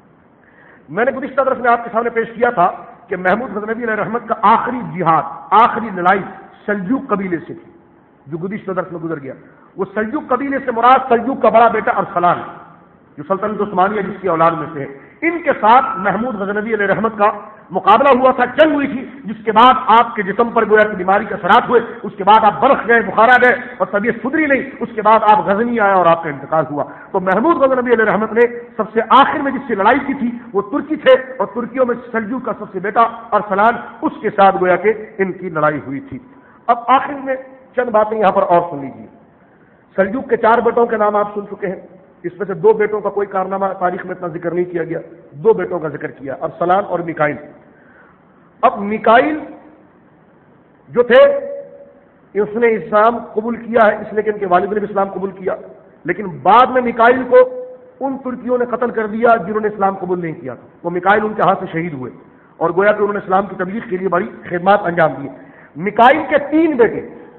A: میں نے گزشتہ درس میں آپ کے سامنے پیش کیا تھا کہ محمود غزنوی علیہ رحمت کا آخری جہاد, آخری لڑائی سلجوق قبیلے سے تھی جو گزشتہ درس میں گزر گیا. وہ سلجوق قبیلے سے مراد سلجوق کا بڑا بیٹا ارسلان جو سلطنت عثمانیہ جس کی اولاد میں سے ہے, ان کے ساتھ محمود غزنوی علیہ رحمت کا مقابلہ ہوا تھا, جنگ ہوئی تھی, جس کے بعد آپ کے جسم پر گویا کی بیماری کا اثرات ہوئے. اس کے بعد آپ برخ گئے, بخارا گئے اور طبیعت سدھری نہیں. اس کے بعد آپ غزنی آئے اور آپ کا انتقال ہوا. تو محمود غزنوی علیہ رحمت نے سب سے آخر میں جس سے لڑائی کی تھی وہ ترکی تھے اور ترکیوں میں سلجوق کا سب سے بیٹا ارسلان, اس کے ساتھ گویا کہ ان کی لڑائی ہوئی تھی. اب آخر میں چند باتیں یہاں پر اور سن لیجیے. سلجوق کے چار بیٹوں کے نام آپ سن چکے ہیں. اس میں سے دو بیٹوں کا کوئی کارنامہ تاریخ میں اتنا ذکر نہیں کیا گیا, دو بیٹوں کا ذکر کیا, ارسلان اور میکائل. اب میکائل جو تھے اس نے اسلام قبول کیا ہے, اس لیے کہ ان کے والد نے بھی اسلام قبول کیا, لیکن بعد میں میکائل کو ان ترکیوں نے قتل کر دیا جنہوں نے اسلام قبول نہیں کیا تھا. وہ میکائل ان کے ہاتھ سے شہید ہوئے اور گویا کہ انہوں نے اسلام کی تبلیغ کے لیے بڑی خدمات انجام دی. میکائل کے تین بیٹے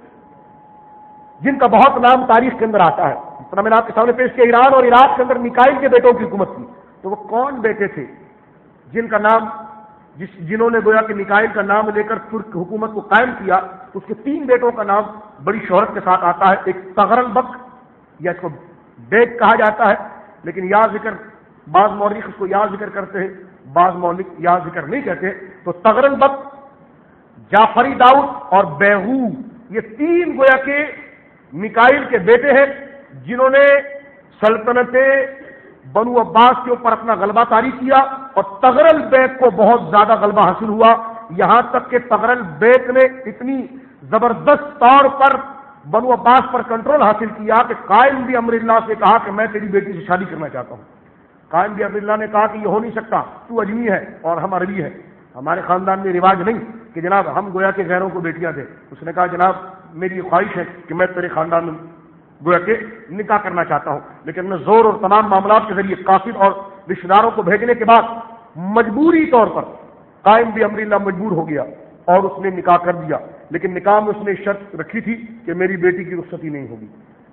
A: جن کا بہت نام تاریخ کے اندر آتا ہے, جس طرح میں نے آپ کے سامنے پیش کیا ایران اور عراق کے اندر میکائل کے بیٹوں کی حکومت تھی. تو وہ کون بیٹے تھے جن کا نام جس جنہوں نے گویا کہ میکائل کا نام لے کر ترک حکومت کو قائم کیا؟ اس کے تین بیٹوں کا نام بڑی شہرت کے ساتھ آتا ہے. ایک تغرل بک یا اس کو بیگ کہا جاتا ہے, لیکن یا ذکر بعض مورخ اس کو یا ذکر کرتے ہیں, بعض مورخ یا ذکر نہیں کہتے. تو تغرل بک, جعفری داؤد اور بیغو, یہ تین گویا کہ میکائل کے بیٹے ہیں جنہوں نے سلطنت بنو عباس کے اوپر اپنا غلبہ طاری کیا اور تغرل بیگ کو بہت زیادہ غلبہ حاصل ہوا. یہاں تک کہ تغرل بیگ نے اتنی زبردست طور پر بنو عباس پر کنٹرول حاصل کیا کہ قائم بھی امر اللہ سے کہا کہ میں تیری بیٹی سے شادی کرنا چاہتا ہوں. قائم بھی امر اللہ نے کہا کہ یہ ہو نہیں سکتا, تو اجمی ہے اور ہم عربی ہے, ہمارے خاندان میں رواج نہیں کہ جناب ہم گویا کے غیروں کو بیٹیاں دیں. اس نے کہا جناب میری خواہش ہے کہ میں تیرے خاندان میں گویا کہ نکاح کرنا چاہتا ہوں, لیکن میں زور اور تمام معاملات کے ذریعے قاصد اور رشتہ داروں کو بھیجنے کے بعد مجبوری طور پر قائم بھی امر اللہ مجبور ہو گیا اور اس نے نکاح کر دیا. لیکن نکاح میں اس نے شرط رکھی تھی کہ میری بیٹی کی رخصتی نہیں ہوگی.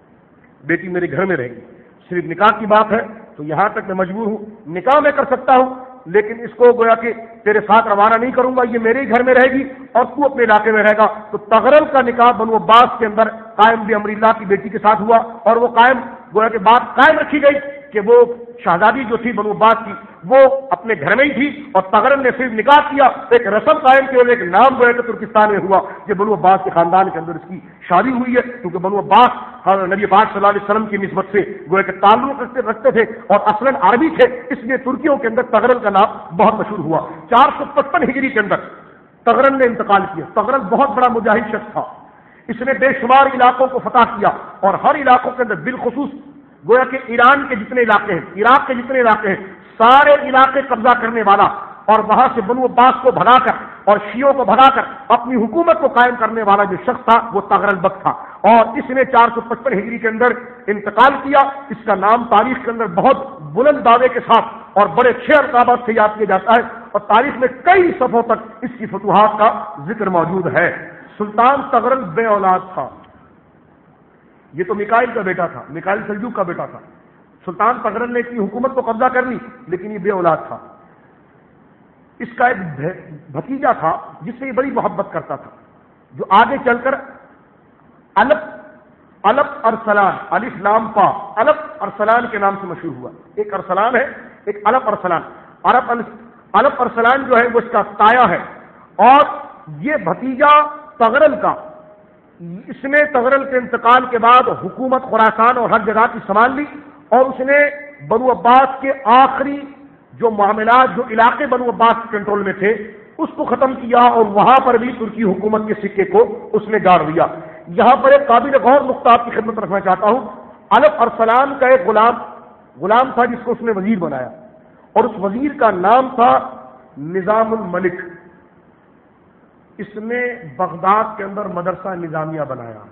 A: بیٹی میرے گھر میں رہے گی. صرف نکاح کی بات ہے تو یہاں تک میں مجبور ہوں, نکاح میں کر سکتا ہوں لیکن اس کو گویا کہ تیرے ساتھ روانہ نہیں کروں گا, یہ میرے ہی گھر میں رہے گی اور تو اپنے علاقے میں رہے گا. تو تغرل کا نکاح بنو عباس کے اندر قائم بن امر اللہ کی بیٹی کے ساتھ ہوا, اور وہ قائم گویا کہ بات قائم رکھی گئی کہ وہ شہزادی جو تھی بنو عباس کی وہ اپنے گھر میں ہی تھی, اور تغرل نے صرف نکاح کیا, ایک رسم قائم کی اور ایک نام گویا کہ ترکستان میں ہوا کہ بنو عباس کے خاندان کے اندر اس کی شادی ہوئی ہے, کیونکہ بنو عباس نبی پاک صلی اللہ علیہ وسلم کی نسبت سے گویا کہ تعلق رکھتے رکھتے تھے اور اصلاً عربی تھے, اس لیے ترکیوں کے اندر تغرل کا نام بہت مشہور ہوا. چار سو پچپن ہجری کے اندر تغرل نے انتقال کیا. تغرل بہت بڑا مجاہد شخص تھا, اس نے بے شمار علاقوں کو فتح کیا, اور ہر علاقوں کے اندر بالخصوص گویا کہ ایران کے جتنے علاقے ہیں, عراق کے جتنے علاقے ہیں, سارے علاقے قبضہ کرنے والا, اور وہاں سے بنو عباس کو بھگا کر اور شیعوں کو بھگا کر اپنی حکومت کو قائم کرنے والا جو شخص تھا وہ تغرل بک تھا, اور اس نے چار سو پچپن ہجری کے اندر انتقال کیا. اس کا نام تاریخ کے اندر بہت بلند دعوے کے ساتھ اور بڑے اچھے القابات سے یاد کیا جاتا ہے, اور تاریخ میں کئی صفحوں تک اس کی فتوحات کا ذکر موجود ہے. سلطان تغرل بے اولاد تھا. یہ تو میکائل کا بیٹا تھا, میکائل سلجوق کا بیٹا تھا. سلطان تغرل نے اپنی حکومت کو قبضہ کر لی, لیکن یہ بے اولاد تھا. اس کا ایک بھتیجا تھا جس سے یہ بڑی محبت کرتا تھا, جو آگے چل کر الف الف ارسلان الف لام پا الف ارسلان کے نام سے مشہور ہوا. ایک ارسلان ہے, ایک الف ارسلان. عرب الف ارسلان جو ہے وہ اس کا تایا ہے, اور یہ بھتیجا تغرل کا, اس نے تغرل کے انتقال کے بعد حکومت خراسان اور ہر جگہ کی سنبھال لی, اور اس نے بنو عباس کے آخری جو معاملات جو علاقے بنو عباس کنٹرول میں تھے اس کو ختم کیا, اور وہاں پر بھی ترکی حکومت کے سکے کو اس نے گاڑ دیا. یہاں پر ایک قابل غور نقطہ آپ کی خدمت رکھنا چاہتا ہوں. الف ارسلان کا ایک غلام غلام تھا جس کو اس نے وزیر بنایا, اور اس وزیر کا نام تھا نظام الملک. اس نے بغداد کے اندر مدرسہ نظامیہ بنایا.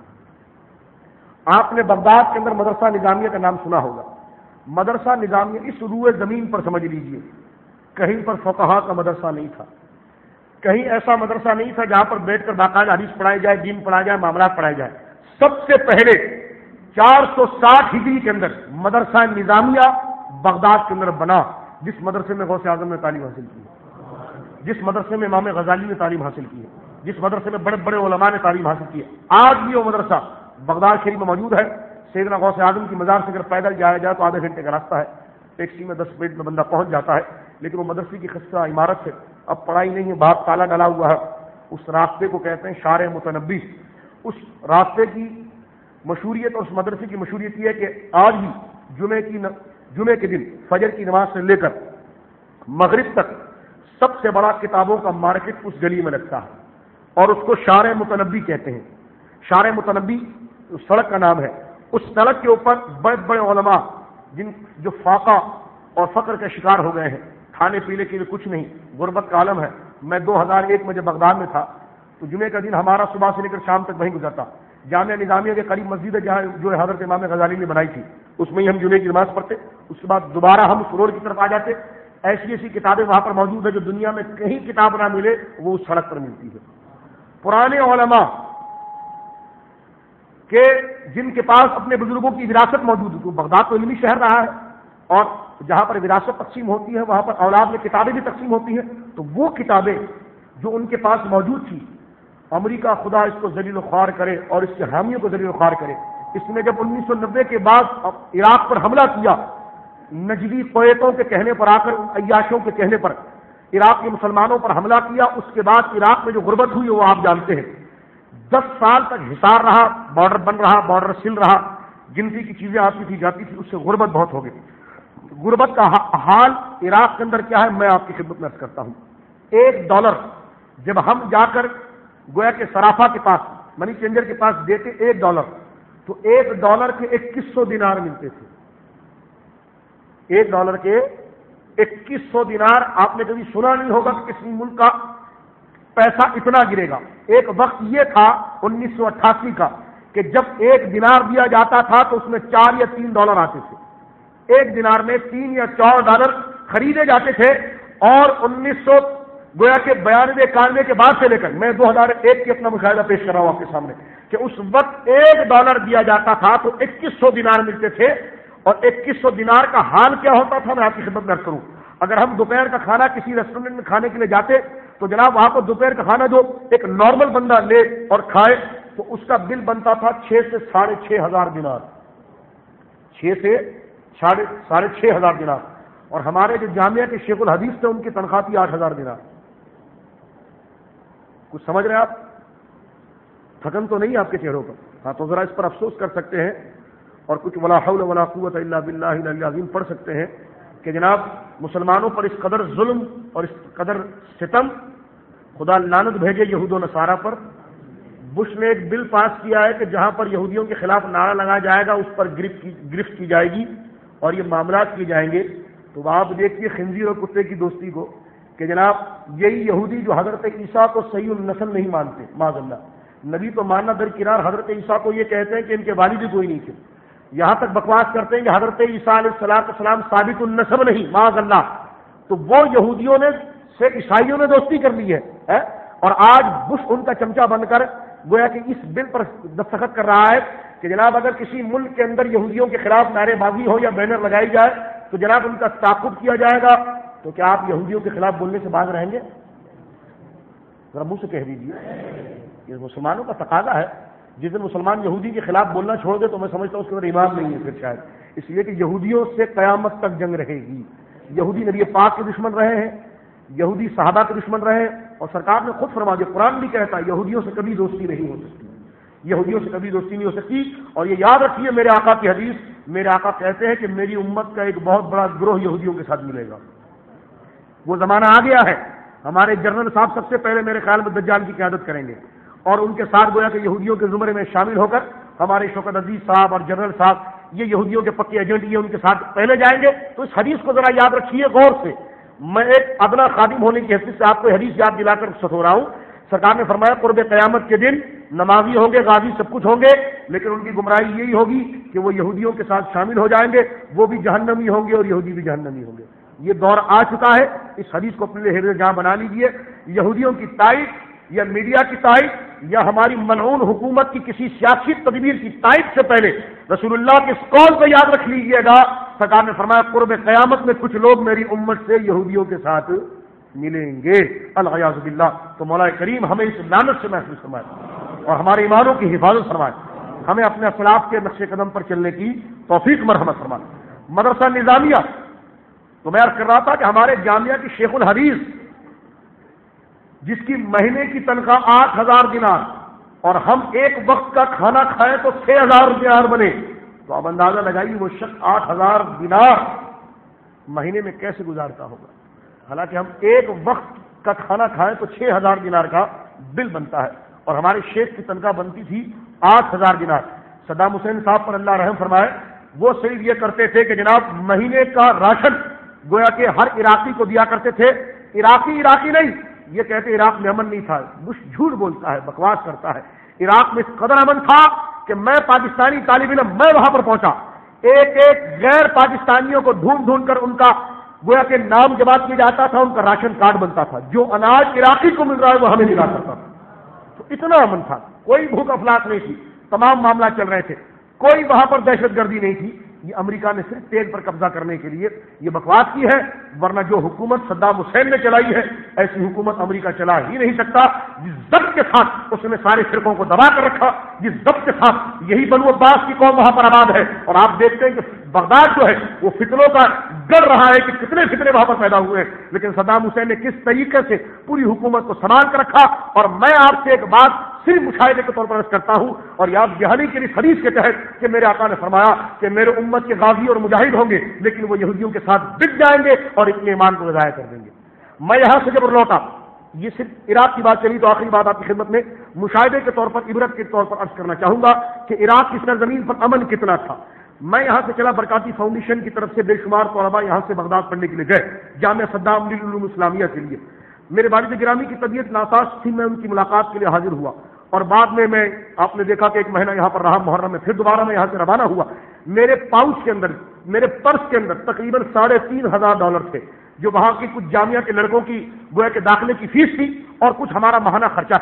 A: آپ نے بغداد کے اندر مدرسہ نظامیہ کا نام سنا ہوگا. مدرسہ نظامیہ اس روئے زمین پر سمجھ لیجئے, کہیں پر فقہا کا مدرسہ نہیں تھا, کہیں ایسا مدرسہ نہیں تھا جہاں پر بیٹھ کر باقاعدہ حدیث پڑھائی جائے, دین پڑھایا جائے, معاملات پڑھائے جائے. سب سے پہلے چار سو ساٹھ ہجری کے اندر مدرسہ نظامیہ بغداد کے اندر بنا, جس مدرسے میں غوث اعظم نے تعلیم حاصل کی, جس مدرسے میں امام غزالی نے تعلیم حاصل کی ہے, جس مدرسے میں بڑے بڑے علماء نے تعلیم حاصل کی ہے. آج بھی وہ مدرسہ بغداد شریف میں موجود ہے. سیدنا غوث اعظم کی مزار سے اگر پیدل جایا جائے تو آدھے گھنٹے کا راستہ ہے, ٹیکسی میں دس منٹ میں بندہ پہنچ جاتا ہے. لیکن وہ مدرسے کی خستہ عمارت ہے, اب پڑھائی نہیں ہے, باہر تالا ڈلا ہوا ہے. اس راستے کو کہتے ہیں شارع متنبی. اس راستے کی مشہوریت اور اس مدرسے کی مشہوریت یہ ہے کہ آج بھی جمعے کی جمعے کے دن فجر کی نماز سے لے کر مغرب تک سب سے بڑا کتابوں کا مارکیٹ اس گلی میں لگتا ہے, اور اس کو شارع متنبی کہتے ہیں. شارع متنبی سڑک کا نام ہے. اس سڑک کے اوپر بڑے بڑے علماء جن جو فاقہ اور فقر کے شکار ہو گئے ہیں, کھانے پینے کے لیے کچھ نہیں, غربت کا عالم ہے. میں دو ہزار ایک میں جب بغداد میں تھا تو جمعے کا دن ہمارا صبح سے لے کر شام تک وہیں گزرتا. جامعہ نظامیہ کے قریب مسجد ہے جہاں جو حضرت امام غزالی نے بنائی تھی, اس میں ہی ہم جمعے کی نماز پڑھتے. اس کے بعد دوبارہ ہم اس روڈ کی طرف آ جاتے. ایسی ایسی کتابیں وہاں پر موجود ہے جو دنیا میں کہیں کتاب نہ ملے وہ اس سڑک پر ملتی ہے. پرانے علماء کہ جن کے پاس اپنے بزرگوں کی وراثت موجود ہے, تو بغداد تو علمی شہر رہا ہے, اور جہاں پر وراثت تقسیم ہوتی ہے وہاں پر اولاد میں کتابیں بھی تقسیم ہوتی ہیں. تو وہ کتابیں جو ان کے پاس موجود تھی, امریکہ خدا اس کو ذلیل و خوار کرے اور اس کے حامیوں کو ذلیل و خوار کرے, اس نے جب انیس سو نبے کے بعد عراق پر حملہ کیا, نجدی قویتوں کے کہنے پر آ کر, عیاشوں کے کہنے پر عراق کے مسلمانوں پر حملہ کیا, اس کے بعد عراق میں جو غربت ہوئی وہ آپ جانتے ہیں. دس سال تک حصار رہا, بارڈر بن رہا, بارڈر سل رہا, گنتی کی چیزیں آتی تھی جاتی تھی, اس سے غربت بہت ہو گئی. غربت کا حال عراق کے اندر کیا ہے میں آپ کی خدمت میں عرض کرتا ہوں. ایک ڈالر جب ہم جا کر گویا کے صرافہ کے پاس, منی چینجر کے پاس دیتے ایک ڈالر, تو ایک ڈالر کے اکیس سو دینار ملتے تھے. ایک ڈالر کے اکیس سو دینار. آپ نے کبھی سنا نہیں ہوگا کہ کسی ملک کا پیسہ اتنا گرے گا. ایک وقت یہ تھا انیس سو اٹھاسی کا کہ جب ایک دینار دیا جاتا تھا تو اس میں چار یا تین ڈالر آتے تھے. ایک دینار میں تین یا چار ڈالر خریدے جاتے تھے. اور انیس سو گویا کے بیانوے اکانوے کے بعد سے لے کر میں دو ہزار ایک کی اپنا مشاہدہ پیش کر رہا ہوں آپ کے سامنے, کہ اس وقت ایک ڈالر دیا جاتا تھا تو اکیس سو دینار ملتے تھے، اور اکیس سو دینار کا حال کیا ہوتا تھا میں آپ کی خدمت میں عرض کروں۔ اگر ہم دوپہر کا کھانا کسی ریسٹورینٹ میں کھانے کے لیے جاتے تو جناب وہاں پر دوپہر کا کھانا جو ایک نارمل بندہ لے اور کھائے تو اس کا بل بنتا تھا چھ سے ساڑھے چھ ہزار دینار، چھ سے ساڑھے ساڑھے چھ ہزار دینار، اور ہمارے جو جامعہ کے شیخ الحدیث تھے ان کی تنخواہ تھی آٹھ ہزار دینار۔ کچھ سمجھ رہے ہیں آپ؟ تھکن تو نہیں آپ کے چہروں پر؟ ہاں تو ذرا اس پر افسوس کر سکتے ہیں اور کچھ ولا حول ولا قوت الا باللہ العلی العظیم پڑھ سکتے ہیں کہ جناب مسلمانوں پر اس قدر ظلم اور اس قدر ستم، خدا لعنت بھیجے یہود و نصارہ پر۔ بش نے ایک بل پاس کیا ہے کہ جہاں پر یہودیوں کے خلاف نعرہ لگایا جائے گا اس پر گرفت کی گرفت کی جائے گی اور یہ معاملات کیے جائیں گے۔ تو آپ دیکھیے خنزیر اور کتے کی دوستی کو کہ جناب یہی یہودی جو حضرت عیسیٰ کو صحیح النسل نہیں مانتے، معاذ اللہ، نبی تو ماننا درکنار، حضرت عیسیٰ کو یہ کہتے ہیں کہ ان کے والد بھی کوئی نہیں تھے، یہاں تک بکواس کرتے ہیں کہ حضرت عیسیٰ علیہ السلام السلام ثابت النسب نہیں، معاذ اللہ۔ تو وہ یہودیوں نے سے عیسائیوں نے دوستی کر لی ہے، اور آج بش ان کا چمچہ بن کر گویا کہ اس بل پر دستخط کر رہا ہے کہ جناب اگر کسی ملک کے اندر یہودیوں کے خلاف نعرے بازی ہو یا بینر لگائی جائے تو جناب ان کا تعاقب کیا جائے گا۔ تو کیا آپ یہودیوں کے خلاف بولنے سے باز رہیں گے؟ ذرا منہ سے کہہ دیجیے، یہ مسلمانوں کا تقاضا ہے۔ جس دن مسلمان یہودی کے خلاف بولنا چھوڑ دے تو میں سمجھتا ہوں اس کے اندر ایمان نہیں ہے پھر شاید، اس لیے کہ یہودیوں سے قیامت تک جنگ رہے گی۔ یہودی نبی پاک کے دشمن رہے ہیں، یہودی صحابہ کے دشمن رہے ہیں، اور سرکار نے خود فرما دیا، قرآن بھی کہتا ہے یہودیوں سے کبھی دوستی نہیں ہو سکتی، یہودیوں سے کبھی دوستی نہیں ہو سکتی۔ اور یہ یاد رکھیے میرے آقا کی حدیث، میرے آقا کہتے ہیں کہ میری امت کا ایک بہت بڑا گروہ یہودیوں کے ساتھ ملے گا۔ وہ زمانہ آ گیا ہے، ہمارے جنرل صاحب سب سے پہلے میرے خیال میں دجال کی قیادت کریں گے، اور ان کے ساتھ گویا کہ یہودیوں کے زمرے میں شامل ہو کر ہمارے شوکت عزیز صاحب اور جنرل صاحب یہ یہودیوں کے پکے ایجنٹ یہ ان کے ساتھ پہلے جائیں گے۔ تو اس حدیث کو ذرا یاد رکھیے غور سے، میں ایک ادنا خادم ہونے کی حیثیت سے آپ کو حدیث یاد دلا کر رخصت ہو رہا ہوں۔ سرکار نے فرمایا قرب قیامت کے دن نمازی ہوں گے، غازی سب کچھ ہوں گے، لیکن ان کی گمراہی یہی ہوگی کہ وہ یہودیوں کے ساتھ شامل ہو جائیں گے، وہ بھی جہنمی ہوں گے اور یہودی بھی جہنمی ہوں گے۔ یہ دور آ چکا ہے، اس حدیث کو اپنے لیے جہاں بنا لیجیے۔ یہودیوں کی تائید یا میڈیا کی تائید یا ہماری ملعون حکومت کی کسی سیاسی تدبیر کی تائید سے پہلے رسول اللہ کے اس قول کو یاد رکھ لیجیے گا، سرکار نے فرمایا قرب قیامت میں کچھ لوگ میری امت سے یہودیوں کے ساتھ ملیں گے، العیاذ باللہ۔ تو مولا کریم ہمیں اس لعنت سے محفوظ فرمائے اور ہمارے ایمانوں کی حفاظت فرمائے، ہمیں اپنے اسلاف کے نقش قدم پر چلنے کی توفیق مرحمت فرمائے۔ مدرسہ نظامیہ، تو میں عرض کر رہا تھا کہ ہمارے جامعہ کی شیخ الحدیث جس کی مہینے کی تنخواہ آٹھ ہزار دینار اور ہم ایک وقت کا کھانا کھائیں تو چھ ہزار دینار بنے، تو اب اندازہ لگائیے وہ شخص آٹھ ہزار دینار مہینے میں کیسے گزارتا ہوگا۔ حالانکہ ہم ایک وقت کا کھانا کھائیں تو چھ ہزار دینار کا بل بنتا ہے، اور ہمارے شیخ کی تنخواہ بنتی تھی آٹھ ہزار دینار۔ صدام حسین صاحب پر اللہ رحم فرمائے، وہ صرف یہ کرتے تھے کہ جناب مہینے کا راشن گویا کہ ہر عراقی کو دیا کرتے تھے۔ عراقی عراقی نہیں، یہ کہتے عراق میں امن نہیں تھا، بش جھوٹ بولتا ہے، بکواس کرتا ہے۔ عراق میں اس قدر امن تھا کہ میں پاکستانی طالب علم میں وہاں پر پہنچا، ایک ایک غیر پاکستانیوں کو ڈھونڈ ڈھونڈ کر ان کا گویا کہ نام جمع کیا جاتا تھا، ان کا راشن کارڈ بنتا تھا، جو اناج عراقی کو مل رہا ہے وہ ہمیں ملا کرتا تھا۔ تو اتنا امن تھا، کوئی بھوک افلاس نہیں تھی، تمام معاملات چل رہے تھے، کوئی وہاں پر دہشت گردی نہیں تھی۔ یہ امریکہ نے صرف تیل پر قبضہ کرنے کے لیے یہ بکواس کی ہے، ورنہ جو حکومت صدام حسین نے چلائی ہے ایسی حکومت امریکہ چلا ہی نہیں سکتا۔ جس ضبط کے ساتھ اس نے سارے فرقوں کو دبا کر رکھا، جس ضبط کے ساتھ یہی بنو عباس کی قوم وہاں پر آباد ہے، اور آپ دیکھتے ہیں کہ بغداد جو ہے وہ فتنوں کا ڈر رہا ہے کہ کتنے فتنے وہاں پر پیدا ہوئے ہیں، لیکن صدام حسین نے کس طریقے سے پوری حکومت کو سنبھال کر رکھا۔ اور میں آپ سے ایک بات صرف مشاہدے کے طور پر عرض کرتا ہوں اور یاد دہانی کے اس حدیث کے تحت کہ میرے آقا نے فرمایا کہ میرے امت کے غازی اور مجاہد ہوں گے، لیکن وہ یہودیوں کے ساتھ بک جائیں گے اور اپنے ایمان کو ضائع کر دیں گے۔ میں یہاں سے جب لوٹا، یہ صرف عراق کی بات چلی تو آخری بات آپ کی خدمت میں مشاہدے کے طور پر عبرت کے طور پر عرض کرنا چاہوں گا کہ عراق کی سرزمین پر امن کتنا تھا۔ میں یہاں سے چلا برکاتی فاؤنڈیشن کی طرف سے بے شمار طلباء یہاں سے بغداد پڑھنے کے لیے گئے، جامعہ صدام للعلوم اسلامیہ کے لیے۔ میرے والد گرامی کی طبیعت ناساز تھی، میں ان کی ملاقات کے لیے حاضر ہوا، اور بعد میں میں آپ نے دیکھا کہ ایک مہینہ یہاں پر رہا محرم میں، پھر دوبارہ میں یہاں سے روانہ ہوا۔ میرے پاؤچ کے اندر، میرے پرس کے اندر تقریباً ساڑھے تین ہزار ڈالر تھے، جو وہاں کی کچھ جامعہ کے لڑکوں کی گویا کے داخلے کی فیس تھی اور کچھ ہمارا ماہانہ خرچہ تھا۔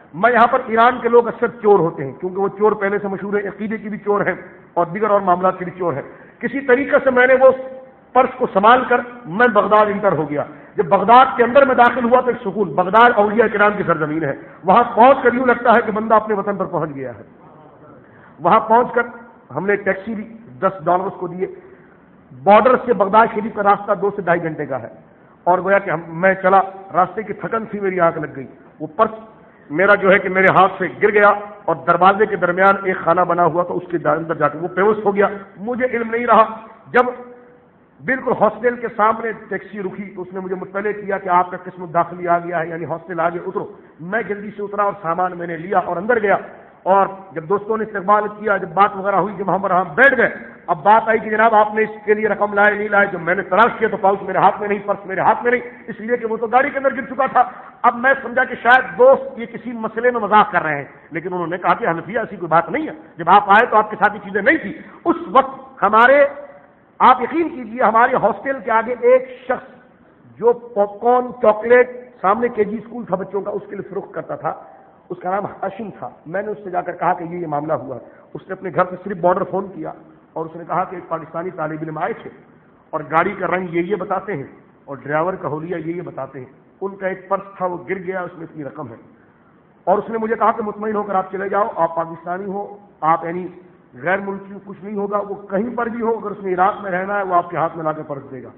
A: میں یہاں پر ایران کے لوگ اکثر چور ہوتے ہیں، کیونکہ وہ چور پہلے سے مشہور ہیں، عقیدے کی بھی چور ہیں اور دیگر اور معاملات کے بھی چور ہیں۔ کسی طریقے سے میں نے وہ پرس کو سنبھال کر میں بغداد انٹر ہو گیا۔ جب بغداد کے اندر میں داخل ہوا تو ایک سکون، بغداد اولیاء کرام کی سرزمین ہے، وہاں پہنچ کر یوں لگتا ہے کہ بندہ اپنے وطن پر پہنچ گیا ہے۔ وہاں پہنچ کر ہم نے ٹیکسی بھی دس ڈالر کو دیے۔ بارڈر سے بغداد شریف کا راستہ دو سے ڈھائی گھنٹے کا ہے، اور گویا کہ میں چلا، راستے کی تھکن سی میری آنکھ لگ گئی۔ وہ پرس میرا جو ہے کہ میرے ہاتھ سے گر گیا اور دروازے کے درمیان ایک خانہ بنا ہوا تو اس کے اندر جا کے وہ پیوست ہو گیا۔ مجھے علم نہیں رہا، جب بالکل ہاسٹل کے سامنے ٹیکسی رکی تو اس نے مجھے مطلع کیا کہ آپ کا قسم داخلی آ گیا ہے، یعنی ہاسٹل آگے اترو۔ میں جلدی سے اترا اور سامان میں نے لیا اور اندر گیا، اور جب دوستوں نے استقبال کیا، جب بات وغیرہ ہوئی، جب ہم وہاں بیٹھ گئے، اب بات آئی کہ جناب آپ نے اس کے لیے رقم لائے نہیں لائے۔ جو میں نے تلاش کیا تو پاؤچ میرے ہاتھ میں نہیں، پرس میرے ہاتھ میں نہیں، اس لیے کہ وہ تو گاڑی کے اندر گر چکا تھا۔ اب میں سمجھا کہ شاید دوست یہ کسی مسئلے میں مذاق کر رہے ہیں، لیکن انہوں نے کہا کہ حنفیہ ایسی کوئی بات نہیں ہے، جب آپ آئے تو آپ کے ساتھ یہ چیزیں نہیں تھی۔ اس وقت ہمارے، آپ یقین کیجئے، ہمارے ہاسٹل کے آگے ایک شخص جو پاپ کارن چاکلیٹ سامنے کے جی اسکول تھا بچوں کا، اس کے لیے فروخت کرتا تھا، اس کا نام ہاشم تھا۔ میں نے اس سے جا کر کہا کہ یہ یہ معاملہ ہوا۔ اس نے اپنے گھر سے صرف بارڈر فون کیا اور اس نے کہا کہ ایک پاکستانی طالب علم آئے تھے اور گاڑی کا رنگ یہ یہ بتاتے ہیں اور ڈرائیور کا حلیہ یہ یہ بتاتے ہیں، ان کا ایک پرس تھا وہ گر گیا، اس میں اتنی رقم ہے، اور اس نے مجھے کہا کہ مطمئن ہو کر آپ چلے جاؤ، آپ پاکستانی ہو، آپ یعنی غیر ملکی کچھ نہیں ہوگا، وہ کہیں پر بھی ہو، اگر اس نے عراق میں رہنا ہے وہ آپ کے ہاتھ میں لا کے پرس دے گا۔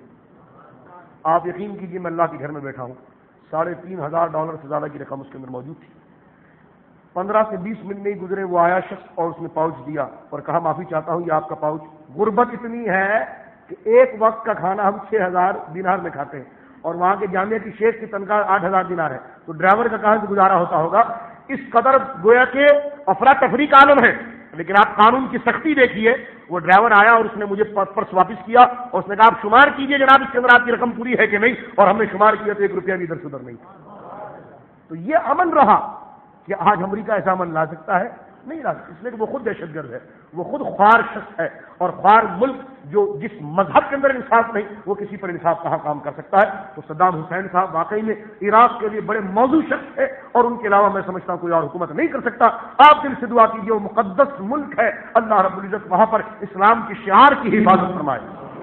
A: آپ یقین کیجیے میں اللہ کے گھر میں بیٹھا ہوں، ساڑھے تین ہزار ڈالر سے زیادہ کی رقم اس کے اندر موجود تھی۔ پندرہ سے بیس منٹ نہیں گزرے وہ آیا شخص اور اس نے پاؤچ دیا اور کہا معافی چاہتا ہوں یہ آپ کا پاؤچ۔ غربت اتنی ہے کہ ایک وقت کا کھانا ہم چھ ہزار دینار میں کھاتے ہیں اور وہاں کے جامعہ کی شیخ کی تنخواہ آٹھ ہزار دینار ہے، تو ڈرائیور کا کہاں سے گزارا ہوتا ہوگا؟ اس قدر گویا کہ افراتفری کا عالم ہے۔ لیکن آپ قانون کی سختی دیکھیے، وہ ڈرائیور آیا اور اس نے مجھے پرس واپس کیا اور اس نے کہا آپ شمار کیجئے جناب اس کے اندر آپ کی رقم پوری ہے کہ نہیں، اور ہم نے شمار کیا تو ایک روپیہ بھی ادھر سے ادھر نہیں تھا۔ تو یہ امن رہا کہ آج امریکہ ایسا امن لا سکتا ہے؟ نہیں لا سکتا، اس لیے کہ وہ خود دہشت گرد ہے، وہ خود خوار شخص ہے، اور خوار ملک جو جس مذہب کے اندر انصاف نہیں وہ کسی پر انصاف کہاں کام کر سکتا ہے؟ تو صدام حسین صاحب واقعی میں عراق کے لیے بڑے موضوع شخص ہے، اور ان کے علاوہ میں سمجھتا ہوں کوئی اور حکومت نہیں کر سکتا۔ آپ دل سے دعا کیجیے، وہ مقدس ملک ہے، اللہ رب العزت وہاں پر اسلام کی شعار کی حفاظت فرمائے۔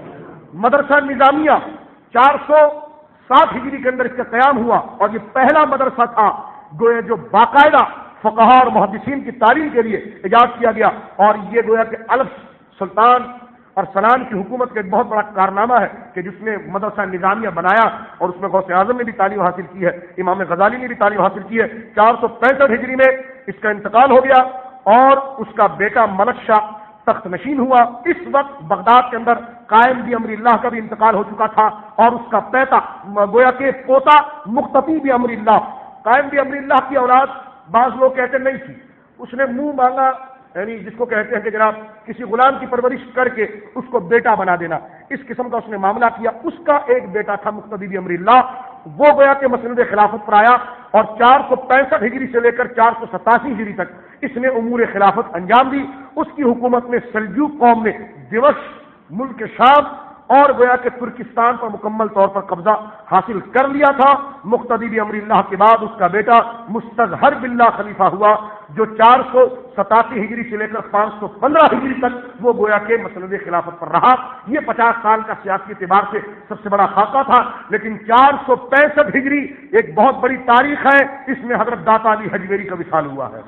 A: مدرسہ نظامیہ چار سو سات ہجری کے اندر اس کا قیام ہوا، اور یہ پہلا مدرسہ تھا گویا جو باقاعدہ فقہاء اور محدثین کی تعلیم کے لیے ایجاد کیا گیا، اور یہ گویا کہ الف سلطان اور سنان کی حکومت کا ایک بہت بڑا کارنامہ ہے کہ جس نے مدرسہ نظامیہ بنایا، اور اس میں غوث اعظم نے بھی تعلیم حاصل کی ہے، امام غزالی نے بھی تعلیم حاصل کی ہے۔ چار سو پینسٹھ ہجری میں اس کا انتقال ہو گیا اور اس کا بیٹا ملک شاہ تخت نشین ہوا۔ اس وقت بغداد کے اندر قائم بھی امر اللہ کا بھی انتقال ہو چکا تھا، اور اس کا پیتا گویا کہ پوتا مقتدی بھی امر اللہ، قائم بھی امر اللہ کی اولاد بعض لوگ کہتے نہیں تھی، اس نے منہ مانگا، یعنی جس کو کہتے ہیں کہ جناب کسی غلام کی پرورش کر کے اس کو بیٹا بنا دینا، اس قسم کا اس نے معاملہ کیا۔ اس کا ایک بیٹا تھا مقتدی بھی امر اللہ، وہ گویا کہ مسند خلافت پر آیا، اور چار سو پینسٹھ ہجری سے لے کر چار سو ستاسی ہجری تک اس نے امور خلافت انجام دی۔ اس کی حکومت میں سلجوق قوم نے دمشق، ملک شام اور گویا کہ ترکستان پر مکمل طور پر قبضہ حاصل کر لیا تھا۔ مقتدی بھی امر اللہ کے بعد اس کا بیٹا مستظہر باللہ خلیفہ ہوا، جو چار سو ستاسی ہجری سے لے کر پانچ سو پندرہ ہجری تک وہ گویا کہ مسند خلافت پر رہا۔ یہ پچاس سال کا سیاسی اعتبار سے سب سے بڑا خاکہ تھا، لیکن چار سو پینسٹھ ہجری ایک بہت بڑی تاریخ ہے، اس میں حضرت داتا علی حجویری کا وصال ہوا ہے۔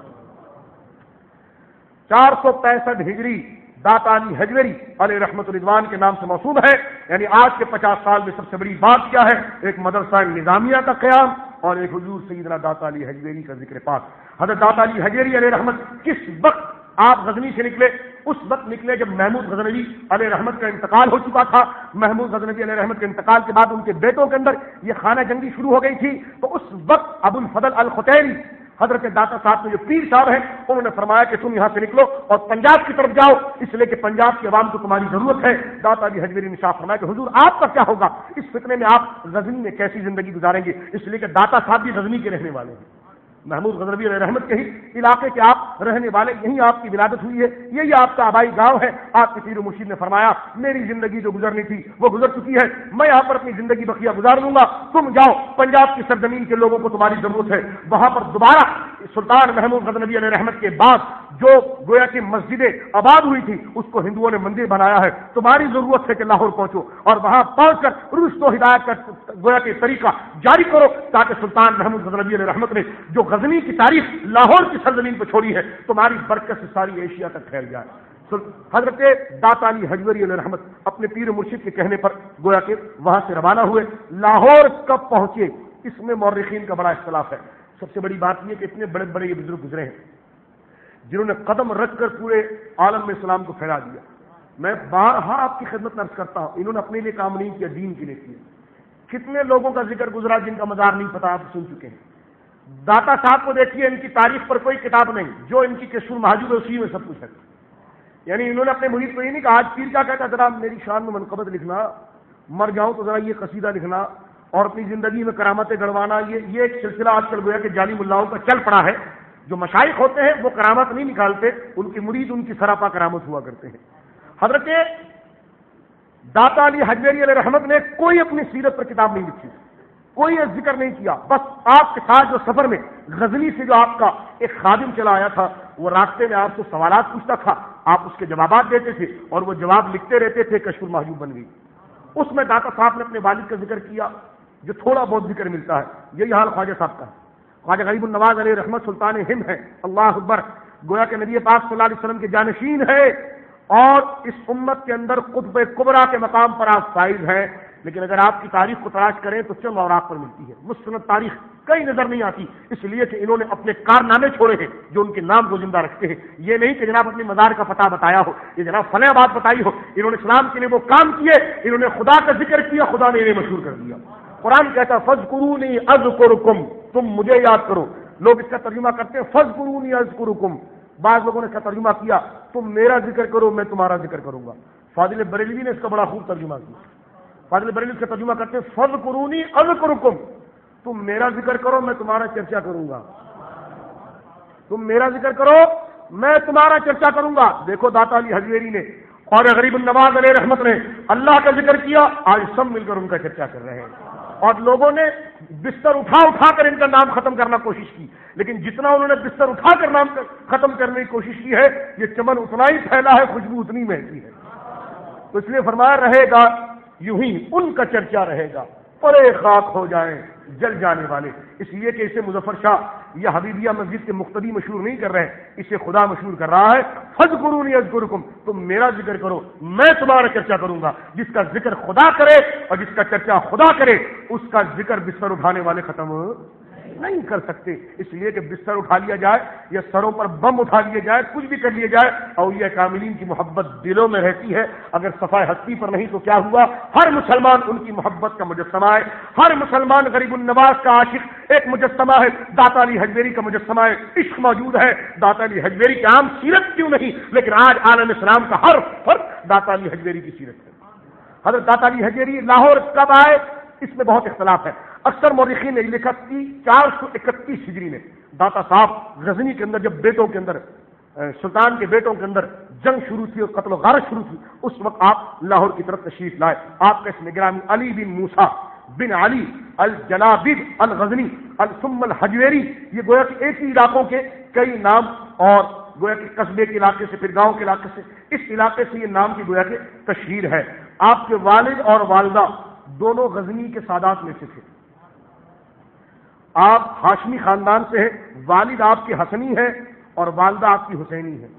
A: چار سو پینسٹھ ہجری داتا علی حجویری علیہ رحمت رضوان کے نام سے موسوم ہے، یعنی آج کے پچاس سال میں سب سے بڑی بات کیا ہے؟ ایک مدرسہ نظامیہ کا قیام اور ایک حضور سیدنا داتا علی حجویری کا ذکر پاک۔ حضرت داتا علی حجویری علیہ رحمت کس وقت آپ غزنی سے نکلے؟ اس وقت نکلے جب محمود غزنوی علیہ رحمت کا انتقال ہو چکا تھا۔ محمود غزنوی علیہ رحمت کے انتقال کے بعد ان کے بیٹوں کے اندر یہ خانہ جنگی شروع ہو گئی تھی، تو اس وقت ابو الفضل الختیری حضرت داتا صاحب میں جو پیر صاحب ہیں انہوں نے فرمایا کہ تم یہاں سے نکلو اور پنجاب کی طرف جاؤ، اس لیے کہ پنجاب کی عوام کو تمہاری ضرورت ہے۔ داتا علی حجویری نے صاحب فرمایا کہ حضور آپ کا کیا ہوگا، اس فتنے میں آپ غزنی میں کیسی زندگی گزاریں گے، اس لیے کہ داتا صاحب بھی غزنی کے رہنے والے ہیں۔ محمود غزنوی علیہ رحمت کے ہی علاقے کے آپ رہنے والے، یہیں آپ کی ولادت ہوئی ہے، یہی آپ کا آبائی گاؤں ہے۔ آپ کے پیر و مرشد نے فرمایا میری زندگی جو گزرنی تھی وہ گزر چکی ہے، میں یہاں پر اپنی زندگی بقیہ گزار لوں گا، تم جاؤ پنجاب کی سرزمین کے لوگوں کو تمہاری ضرورت ہے، وہاں پر دوبارہ سلطان محمود غزنوی علیہ رحمت کے بعد جو گویا کہ مسجدیں آباد ہوئی تھی اس کو ہندوؤں نے مندر بنایا ہے، تمہاری ضرورت ہے کہ لاہور پہنچو اور وہاں پہنچ کر رشد و ہدایت کا گویا کہ طریقہ جاری کرو، تاکہ سلطان محمود غزنوی علیہ رحمت نے جو غزنی کی تاریخ لاہور کی سرزمین پہ چھوڑی ہے تمہاری برکت سے ساری ایشیا تک پھیل جائے۔ حضرت داتا علی حجویری علیہ رحمت اپنے پیر مرشد کے کہنے پر گویا کہ وہاں سے روانہ ہوئے۔ لاہور کب پہنچے اس میں مورخین کا بڑا اختلاف ہے۔ سب سے بڑی بات یہ کہ اتنے بڑے بڑے یہ بزرگ گزرے ہیں جنہوں نے قدم رکھ کر پورے عالم میں اسلام کو پھیلا دیا۔ میں بارہا آپ کی خدمت میں عرض کرتا ہوں، انہوں نے اپنے لیے کام نہیں کیا، دین کے لیے کیا۔ کتنے لوگوں کا ذکر گزرا جن کا مزار نہیں پتا، آپ سن چکے ہیں۔ داتا صاحب کو دیکھیے، ان کی تاریخ پر کوئی کتاب نہیں، جو ان کی کشف المحجوب ہے اسی میں سب کچھ ہے۔ یعنی انہوں نے اپنے مرید کو یہ نہیں کہا آج پیر کیا کہتا ذرا میری شان میں منقبت لکھنا، مر جاؤں تو ذرا یہ قصیدہ لکھنا اور اپنی زندگی میں کرامتیں گڑوانا، یہ یہ ایک سلسلہ آج کل گویا کہ جعلی ملاؤں کا چل پڑا ہے۔ جو مشائخ ہوتے ہیں وہ کرامت نہیں نکالتے، ان کی مرید ان کی سراپا کرامت ہوا کرتے ہیں۔ حضرت داتا علی حجویری علیہ رحمت نے کوئی اپنی سیرت پر کتاب نہیں لکھی، کوئی ذکر نہیں کیا، بس آپ کے ساتھ جو سفر میں غزنی سے جو آپ کا ایک خادم چلا آیا تھا وہ راستے میں آپ سے سوالات پوچھتا تھا، آپ اس کے جوابات دیتے تھے اور وہ جواب لکھتے رہتے تھے، کشف المحجوب بن گئی۔ اس میں داتا صاحب نے اپنے والد کا ذکر کیا جو تھوڑا بہت ذکر ملتا ہے، یہی حال خواجہ صاحب کا ہے۔ خواجہ غریب النواز علیہ رحمت سلطان ہند ہے، اللہ اکبر، گویا کہ نبی پاک صلی اللہ علیہ وسلم کے جانشین ہے اور اس امت کے اندر قطب کبریٰ کے مقام پر آپ فائز ہیں، لیکن اگر آپ کی تاریخ کو تلاش کریں تو چند اوراق پر ملتی ہے، مستند تاریخ کئی نظر نہیں آتی، اس لیے کہ انہوں نے اپنے کارنامے چھوڑے ہیں جو ان کے نام کو زندہ رکھتے ہیں۔ یہ نہیں کہ جناب اپنی مزار کا پتہ بتایا ہو، یہ جناب فلاں بات بتائی ہو، انہوں نے اسلام کے لیے وہ کام کیے، انہوں نے خدا کا ذکر کیا، خدا نے انہیں مشہور کر دیا۔ قرآن کہتا فاذکرونی اذکرکم، تم مجھے یاد کرو۔ لوگ اس کا ترجمہ کرتے ہیں فاذکرونی اذکرکم، بعض لوگوں نے اس کا ترجمہ کیا تم میرا ذکر کرو میں تمہارا ذکر کروں گا۔ فاضل بریلوی نے اس کا بڑا خوب ترجمہ کیا، فاضل بریلوی اس کا ترجمہ کرتے ہیں فاذکرونی اذکرکم، تم میرا ذکر کرو میں تمہارا چرچا کروں گا، تم میرا ذکر کرو میں تمہارا چرچا کروں گا۔ دیکھو داتا علی حجویری نے اور غریب النواز علیہ رحمت نے اللہ کا ذکر کیا، آج سب مل کر ان کا چرچا کر رہے ہیں، اور لوگوں نے بستر اٹھا اٹھا کر ان کا نام ختم کرنا کوشش کی، لیکن جتنا انہوں نے بستر اٹھا کر نام ختم کرنے کی کوشش کی ہے یہ چمن اتنا ہی پھیلا ہے، خوشبو اتنی مہکی ہے۔ تو اس لیے فرمایا رہے گا یوں ہی ان کا چرچا رہے گا، پرے خاک ہو جائیں جل جانے والے، اس لیے کہ اسے مظفر شاہ یا حبیبیہ مسجد کے مقتدی مشہور نہیں کر رہے، اسے خدا مشہور کر رہا ہے۔ فاذکرونی اذکرکم، تم میرا ذکر کرو میں تمہارا چرچا کروں گا۔ جس کا ذکر خدا کرے اور جس کا چرچا خدا کرے اس کا ذکر بستر اٹھانے والے ختم نہیں کر سکتے، اس لیے کہ بستر اٹھا لیا جائے یا سروں پر بم اٹھا لیا جائے، کچھ بھی کر لیا جائے، اولیاء کاملین کی محبت دلوں میں رہتی ہے، اگر صفائے ہستی پر نہیں تو کیا ہوا؟ ہر مسلمان ان کی محبت کا مجسمہ ہے، ہر مسلمان غریب النواز کا عاشق ایک مجسمہ ہے، داتا علی حجویری کا مجسمہ ہے، عشق موجود ہے داتا علی حجویری کی عام سیرت کیوں نہیں، لیکن آج عالم اسلام کا ہر فرد داتا علی حجویری کی سیرت ہے۔ حضرت داتا علی حجویری لاہور کب آئے اس میں بہت اختلاف ہے، اکثر مورخین نے لکھا کہ چار سو اکتیس ہجری میں داتا صاحب غزنی کے اندر جب بیٹوں کے اندر سلطان کے بیٹوں کے اندر جنگ شروع تھی اور قتل و غارت شروع تھی اس وقت آپ لاہور کی طرف تشریف لائے۔ آپ کا اسم گرامی علی بن موسیٰ بن علی الجلابید الغزنی ثم الحجویری، یہ گویا کہ ایک ہی علاقوں کے کئی نام اور گویا کہ قصبے کے علاقے سے پھر گاؤں کے علاقے سے اس علاقے سے یہ نام کی گویا کہ تشہیر ہے۔ آپ کے والد اور والدہ دونوں غزنی کے سادات میں سے تھے، آپ ہاشمی خاندان سے ہیں، والد آپ کی حسنی ہے اور والدہ آپ کی حسینی ہے،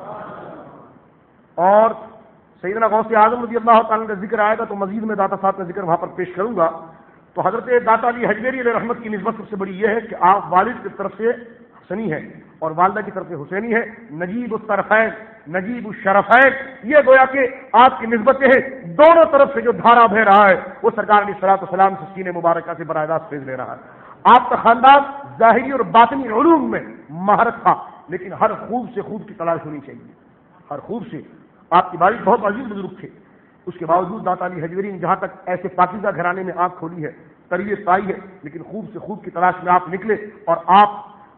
A: اور سیدنا غوث اعظم رضی اللہ تعالیٰ کا ذکر آئے گا تو مزید میں داتا صاحب کا ذکر وہاں پر پیش کروں گا۔ تو حضرت داتا علی حجویری علیہ رحمت کی نسبت سب سے بڑی یہ ہے کہ آپ والد کی طرف سے حسنی ہے اور والدہ کی طرف سے حسینی ہے، نجیب الطرفین نجیب الشرفین، یہ گویا کہ آپ کی نسبتیں ہیں، دونوں طرف سے جو دھارا بہ رہا ہے وہ سرکار علیہ الصلوۃ والسلام سے سینے مبارکہ سے براہ راست فیض لے رہا ہے۔ آپ کا خاندان ظاہری اور باطنی علوم میں مہارت تھا، لیکن ہر خوب سے خوب کی تلاش ہونی چاہیے، ہر خوب سے۔ آپ کی والد بہت عزیز بزرگ تھے، اس کے باوجود داتا علی حجویری نے جہاں تک ایسے پاکیزہ گھرانے میں آنکھ کھولی ہے، تربیت پائی ہے، لیکن خوب سے خوب کی تلاش میں آپ نکلے اور آپ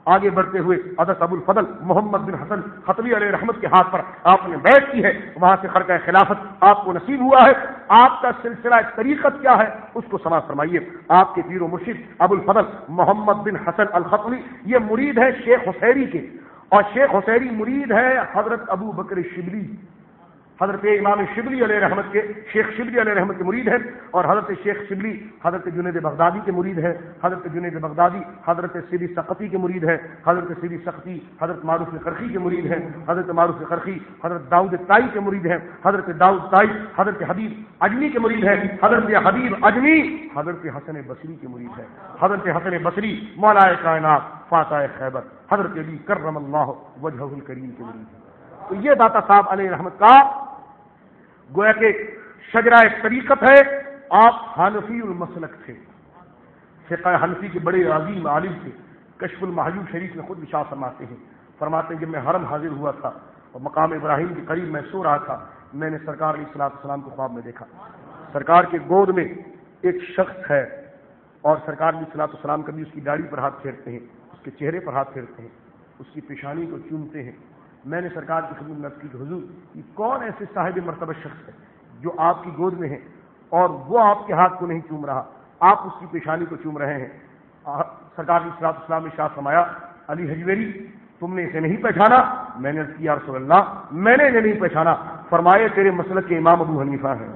A: آگے بڑھتے ہوئے حضرت ابو الفضل محمد بن حسن خطلی علیہ رحمت کے ہاتھ پر آپ نے بیعت کی ہے، وہاں سے خرقہ خلافت آپ کو نصیب ہوا ہے۔ آپ کا سلسلہ طریقت کیا ہے اس کو سماعت فرمائیے۔ آپ کے پیر و مرشد ابو الفضل محمد بن حسن الخطلی یہ مرید ہے شیخ حسیری کے، اور شیخ حسیری مرید ہے حضرت ابو بکر شبلی، حضرت امام شبلی علیہ رحمت کے، شیخ شبلی علیہ رحمت کے مرید ہے، اور حضرت شیخ شبلی حضرت جنید بغدادی کے مرید ہے، حضرت جنید بغدادی حضرت سیدی سقطی کے مرید ہے، حضرت سیدی سقطی حضرت معروف قرخی کے مرید ہے، حضرت معروف قرخی حضرت داؤد طائی کے مرید ہے، حضرت داؤد طائی حضرت حبیب اجمی کے مرید ہے، حضرت حبیب اجمی حضرت حسن بصری کے مرید ہے، حضرت حسن بصری مولا کائنات فاتح خیبر حضرت علی کرم اللہ وجہہ الکریم کے مرید ہے۔ تو یہ داتا صاحب علیہ رحمت کا گویا کہ شجرہ طریقت ہے۔ آپ حنفی المسلک تھے، فقہ حنفی کے بڑے عظیم عالم تھے۔ کشف المحجوب شریف میں خود ارشاد فرماتے ہیں فرماتے ہیں جب میں حرم حاضر ہوا تھا اور مقام ابراہیم کے قریب میں سو رہا تھا، میں نے سرکار علیہ الصلوۃ والسلام کو خواب میں دیکھا۔ سرکار کے گود میں ایک شخص ہے اور سرکار علیہ الصلوۃ والسلام کبھی اس کی داڑھی پر ہاتھ پھیرتے ہیں، اس کے چہرے پر ہاتھ پھیرتے ہیں، اس کی پیشانی کو چومتے ہیں۔ میں نے سرکار کی خدمت میں عرض کی کہ حضور یہ کون ایسے صاحب مرتبہ شخص ہے جو آپ کی گود میں ہے اور وہ آپ کے ہاتھ کو نہیں چوم رہا، آپ اس کی پیشانی کو چوم رہے ہیں؟ سرکار علیہ الصلوۃ والسلام نے ارشاد فرمایا علی حجویری تم نے اسے نہیں پہچانا؟ میں نے عرض کی یا رسول اللہ میں نے انہیں نہیں پہچانا۔ فرمایا تیرے مسلک کے امام ابو حنیفہ ہیں۔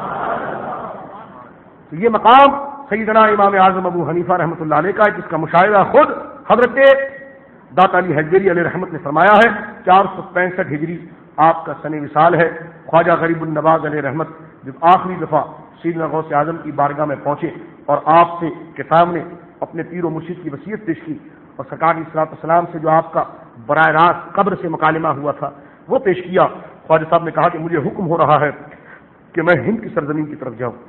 A: تو یہ مقام سیدنا امام اعظم ابو حنیفہ رحمۃ اللہ علیہ کا ہے، جس کا مشاہدہ خود حضرت داتا علی حجویری علیہ رحمت نے فرمایا ہے۔ چار سو پینسٹھ ہجری آپ کا سن وصال ہے۔ خواجہ غریب النواز علیہ رحمت جب آخری دفعہ سیدنا غوث اعظم کی بارگاہ میں پہنچے اور آپ سے کے سامنے اپنے پیر و مرشد کی وصیت پیش کی اور سرکار علیہ الصلوۃ والسلام سے جو آپ کا براہ راست قبر سے مکالمہ ہوا تھا وہ پیش کیا، خواجہ صاحب نے کہا کہ مجھے حکم ہو رہا ہے کہ میں ہند کی سرزمین کی طرف جاؤں۔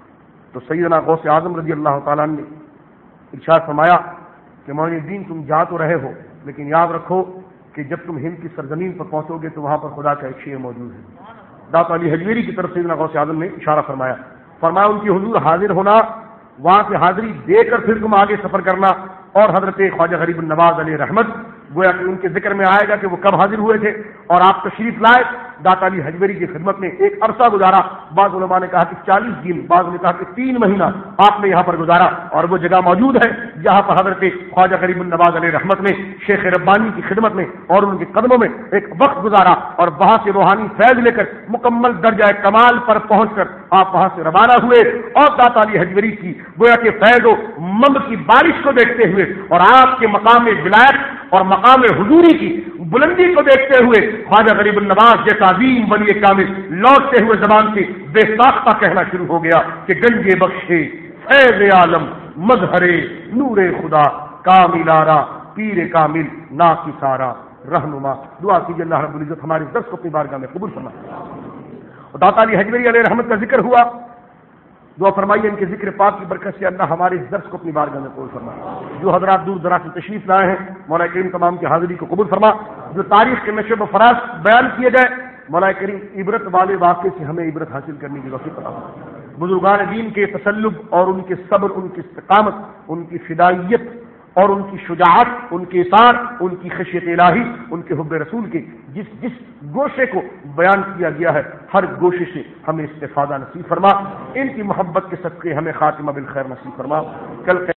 A: تو سیدنا غوث اعظم رضی اللہ تعالیٰ نے ارشاد فرمایا کہ معین الدین تم جا تو رہے ہو لیکن یاد رکھو کہ جب تم ہند کی سرزمین پر پہنچو گے تو وہاں پر خدا کا ایک شیر موجود ہے۔ داتا علی حجویری کی طرف سیدنا غوث اعظم نے اشارہ فرمایا فرمایا ان کی حضور حاضر ہونا، وہاں سے حاضری دے کر پھر تم آگے سفر کرنا۔ اور حضرت خواجہ غریب النواز علیہ رحمت گویا کہ ان کے ذکر میں آئے گا کہ وہ کب حاضر ہوئے تھے اور آپ تشریف لائے داتا علی حجویری کی خدمت میں ایک عرصہ گزارا۔ بعض علماء نے کہا کہ چالیس دن، بعض نے کہا کہ تین مہینہ آپ نے یہاں پر گزارا، اور وہ جگہ موجود ہے جہاں پر حضرت خواجہ غریب النواز علیہ رحمت نے شیخ ربانی کی خدمت میں اور ان کے قدموں میں ایک وقت گزارا، اور وہاں سے روحانی فیض لے کر مکمل درجہ کمال پر پہنچ کر آپ وہاں سے روانہ ہوئے اور داتا علی حجویری کی گویا کہ فیض و مم کی بارش کو دیکھتے ہوئے اور آپ کے مقام ولایت اور مقام حضوری کی بلندی کو دیکھتے ہوئے خواجہ غریب النواز جیسا عظیم ولی کامل لوٹتے ہوئے زبان سے بے ساختہ کہنا شروع ہو گیا کہ گنج بخشے فیض عالم مظہر نور خدا کامل آرا پیر کامل نا کی سارا رہنما۔ دعا کیجیے اللہ رب العزت ہمارے درس کو اپنی بارگاہ میں قبول فرمائے۔ داتا علی حجویری علیہ رحمت کا ذکر ہوا، دعا فرمائیے ان کے ذکر پاک کی برکت سے اللہ ہمارے اس درس کو اپنی بارگاہ میں قبول فرما۔ جو حضرات دور دراز سے تشریف لائے ہیں مولا کریم تمام کی حاضری کو قبول فرما۔ جو تاریخ کے نشر و فراز بیان کیے گئے مولا کریم عبرت والے واقعے سے ہمیں عبرت حاصل کرنے کی توفیق عطا فرما۔ بزرگان دین کے تسلب اور ان کے صبر، ان کی استقامت، ان کی فدائیت اور ان کی شجاعت، ان کے اثار، ان کی خشیت الہی، ان کے حب رسول کے جس جس گوشے کو بیان کیا گیا ہے ہر گوشے سے ہمیں استفادہ نصیب فرما۔ ان کی محبت کے صدقے ہمیں خاتمہ بالخیر نصیب فرما۔ کل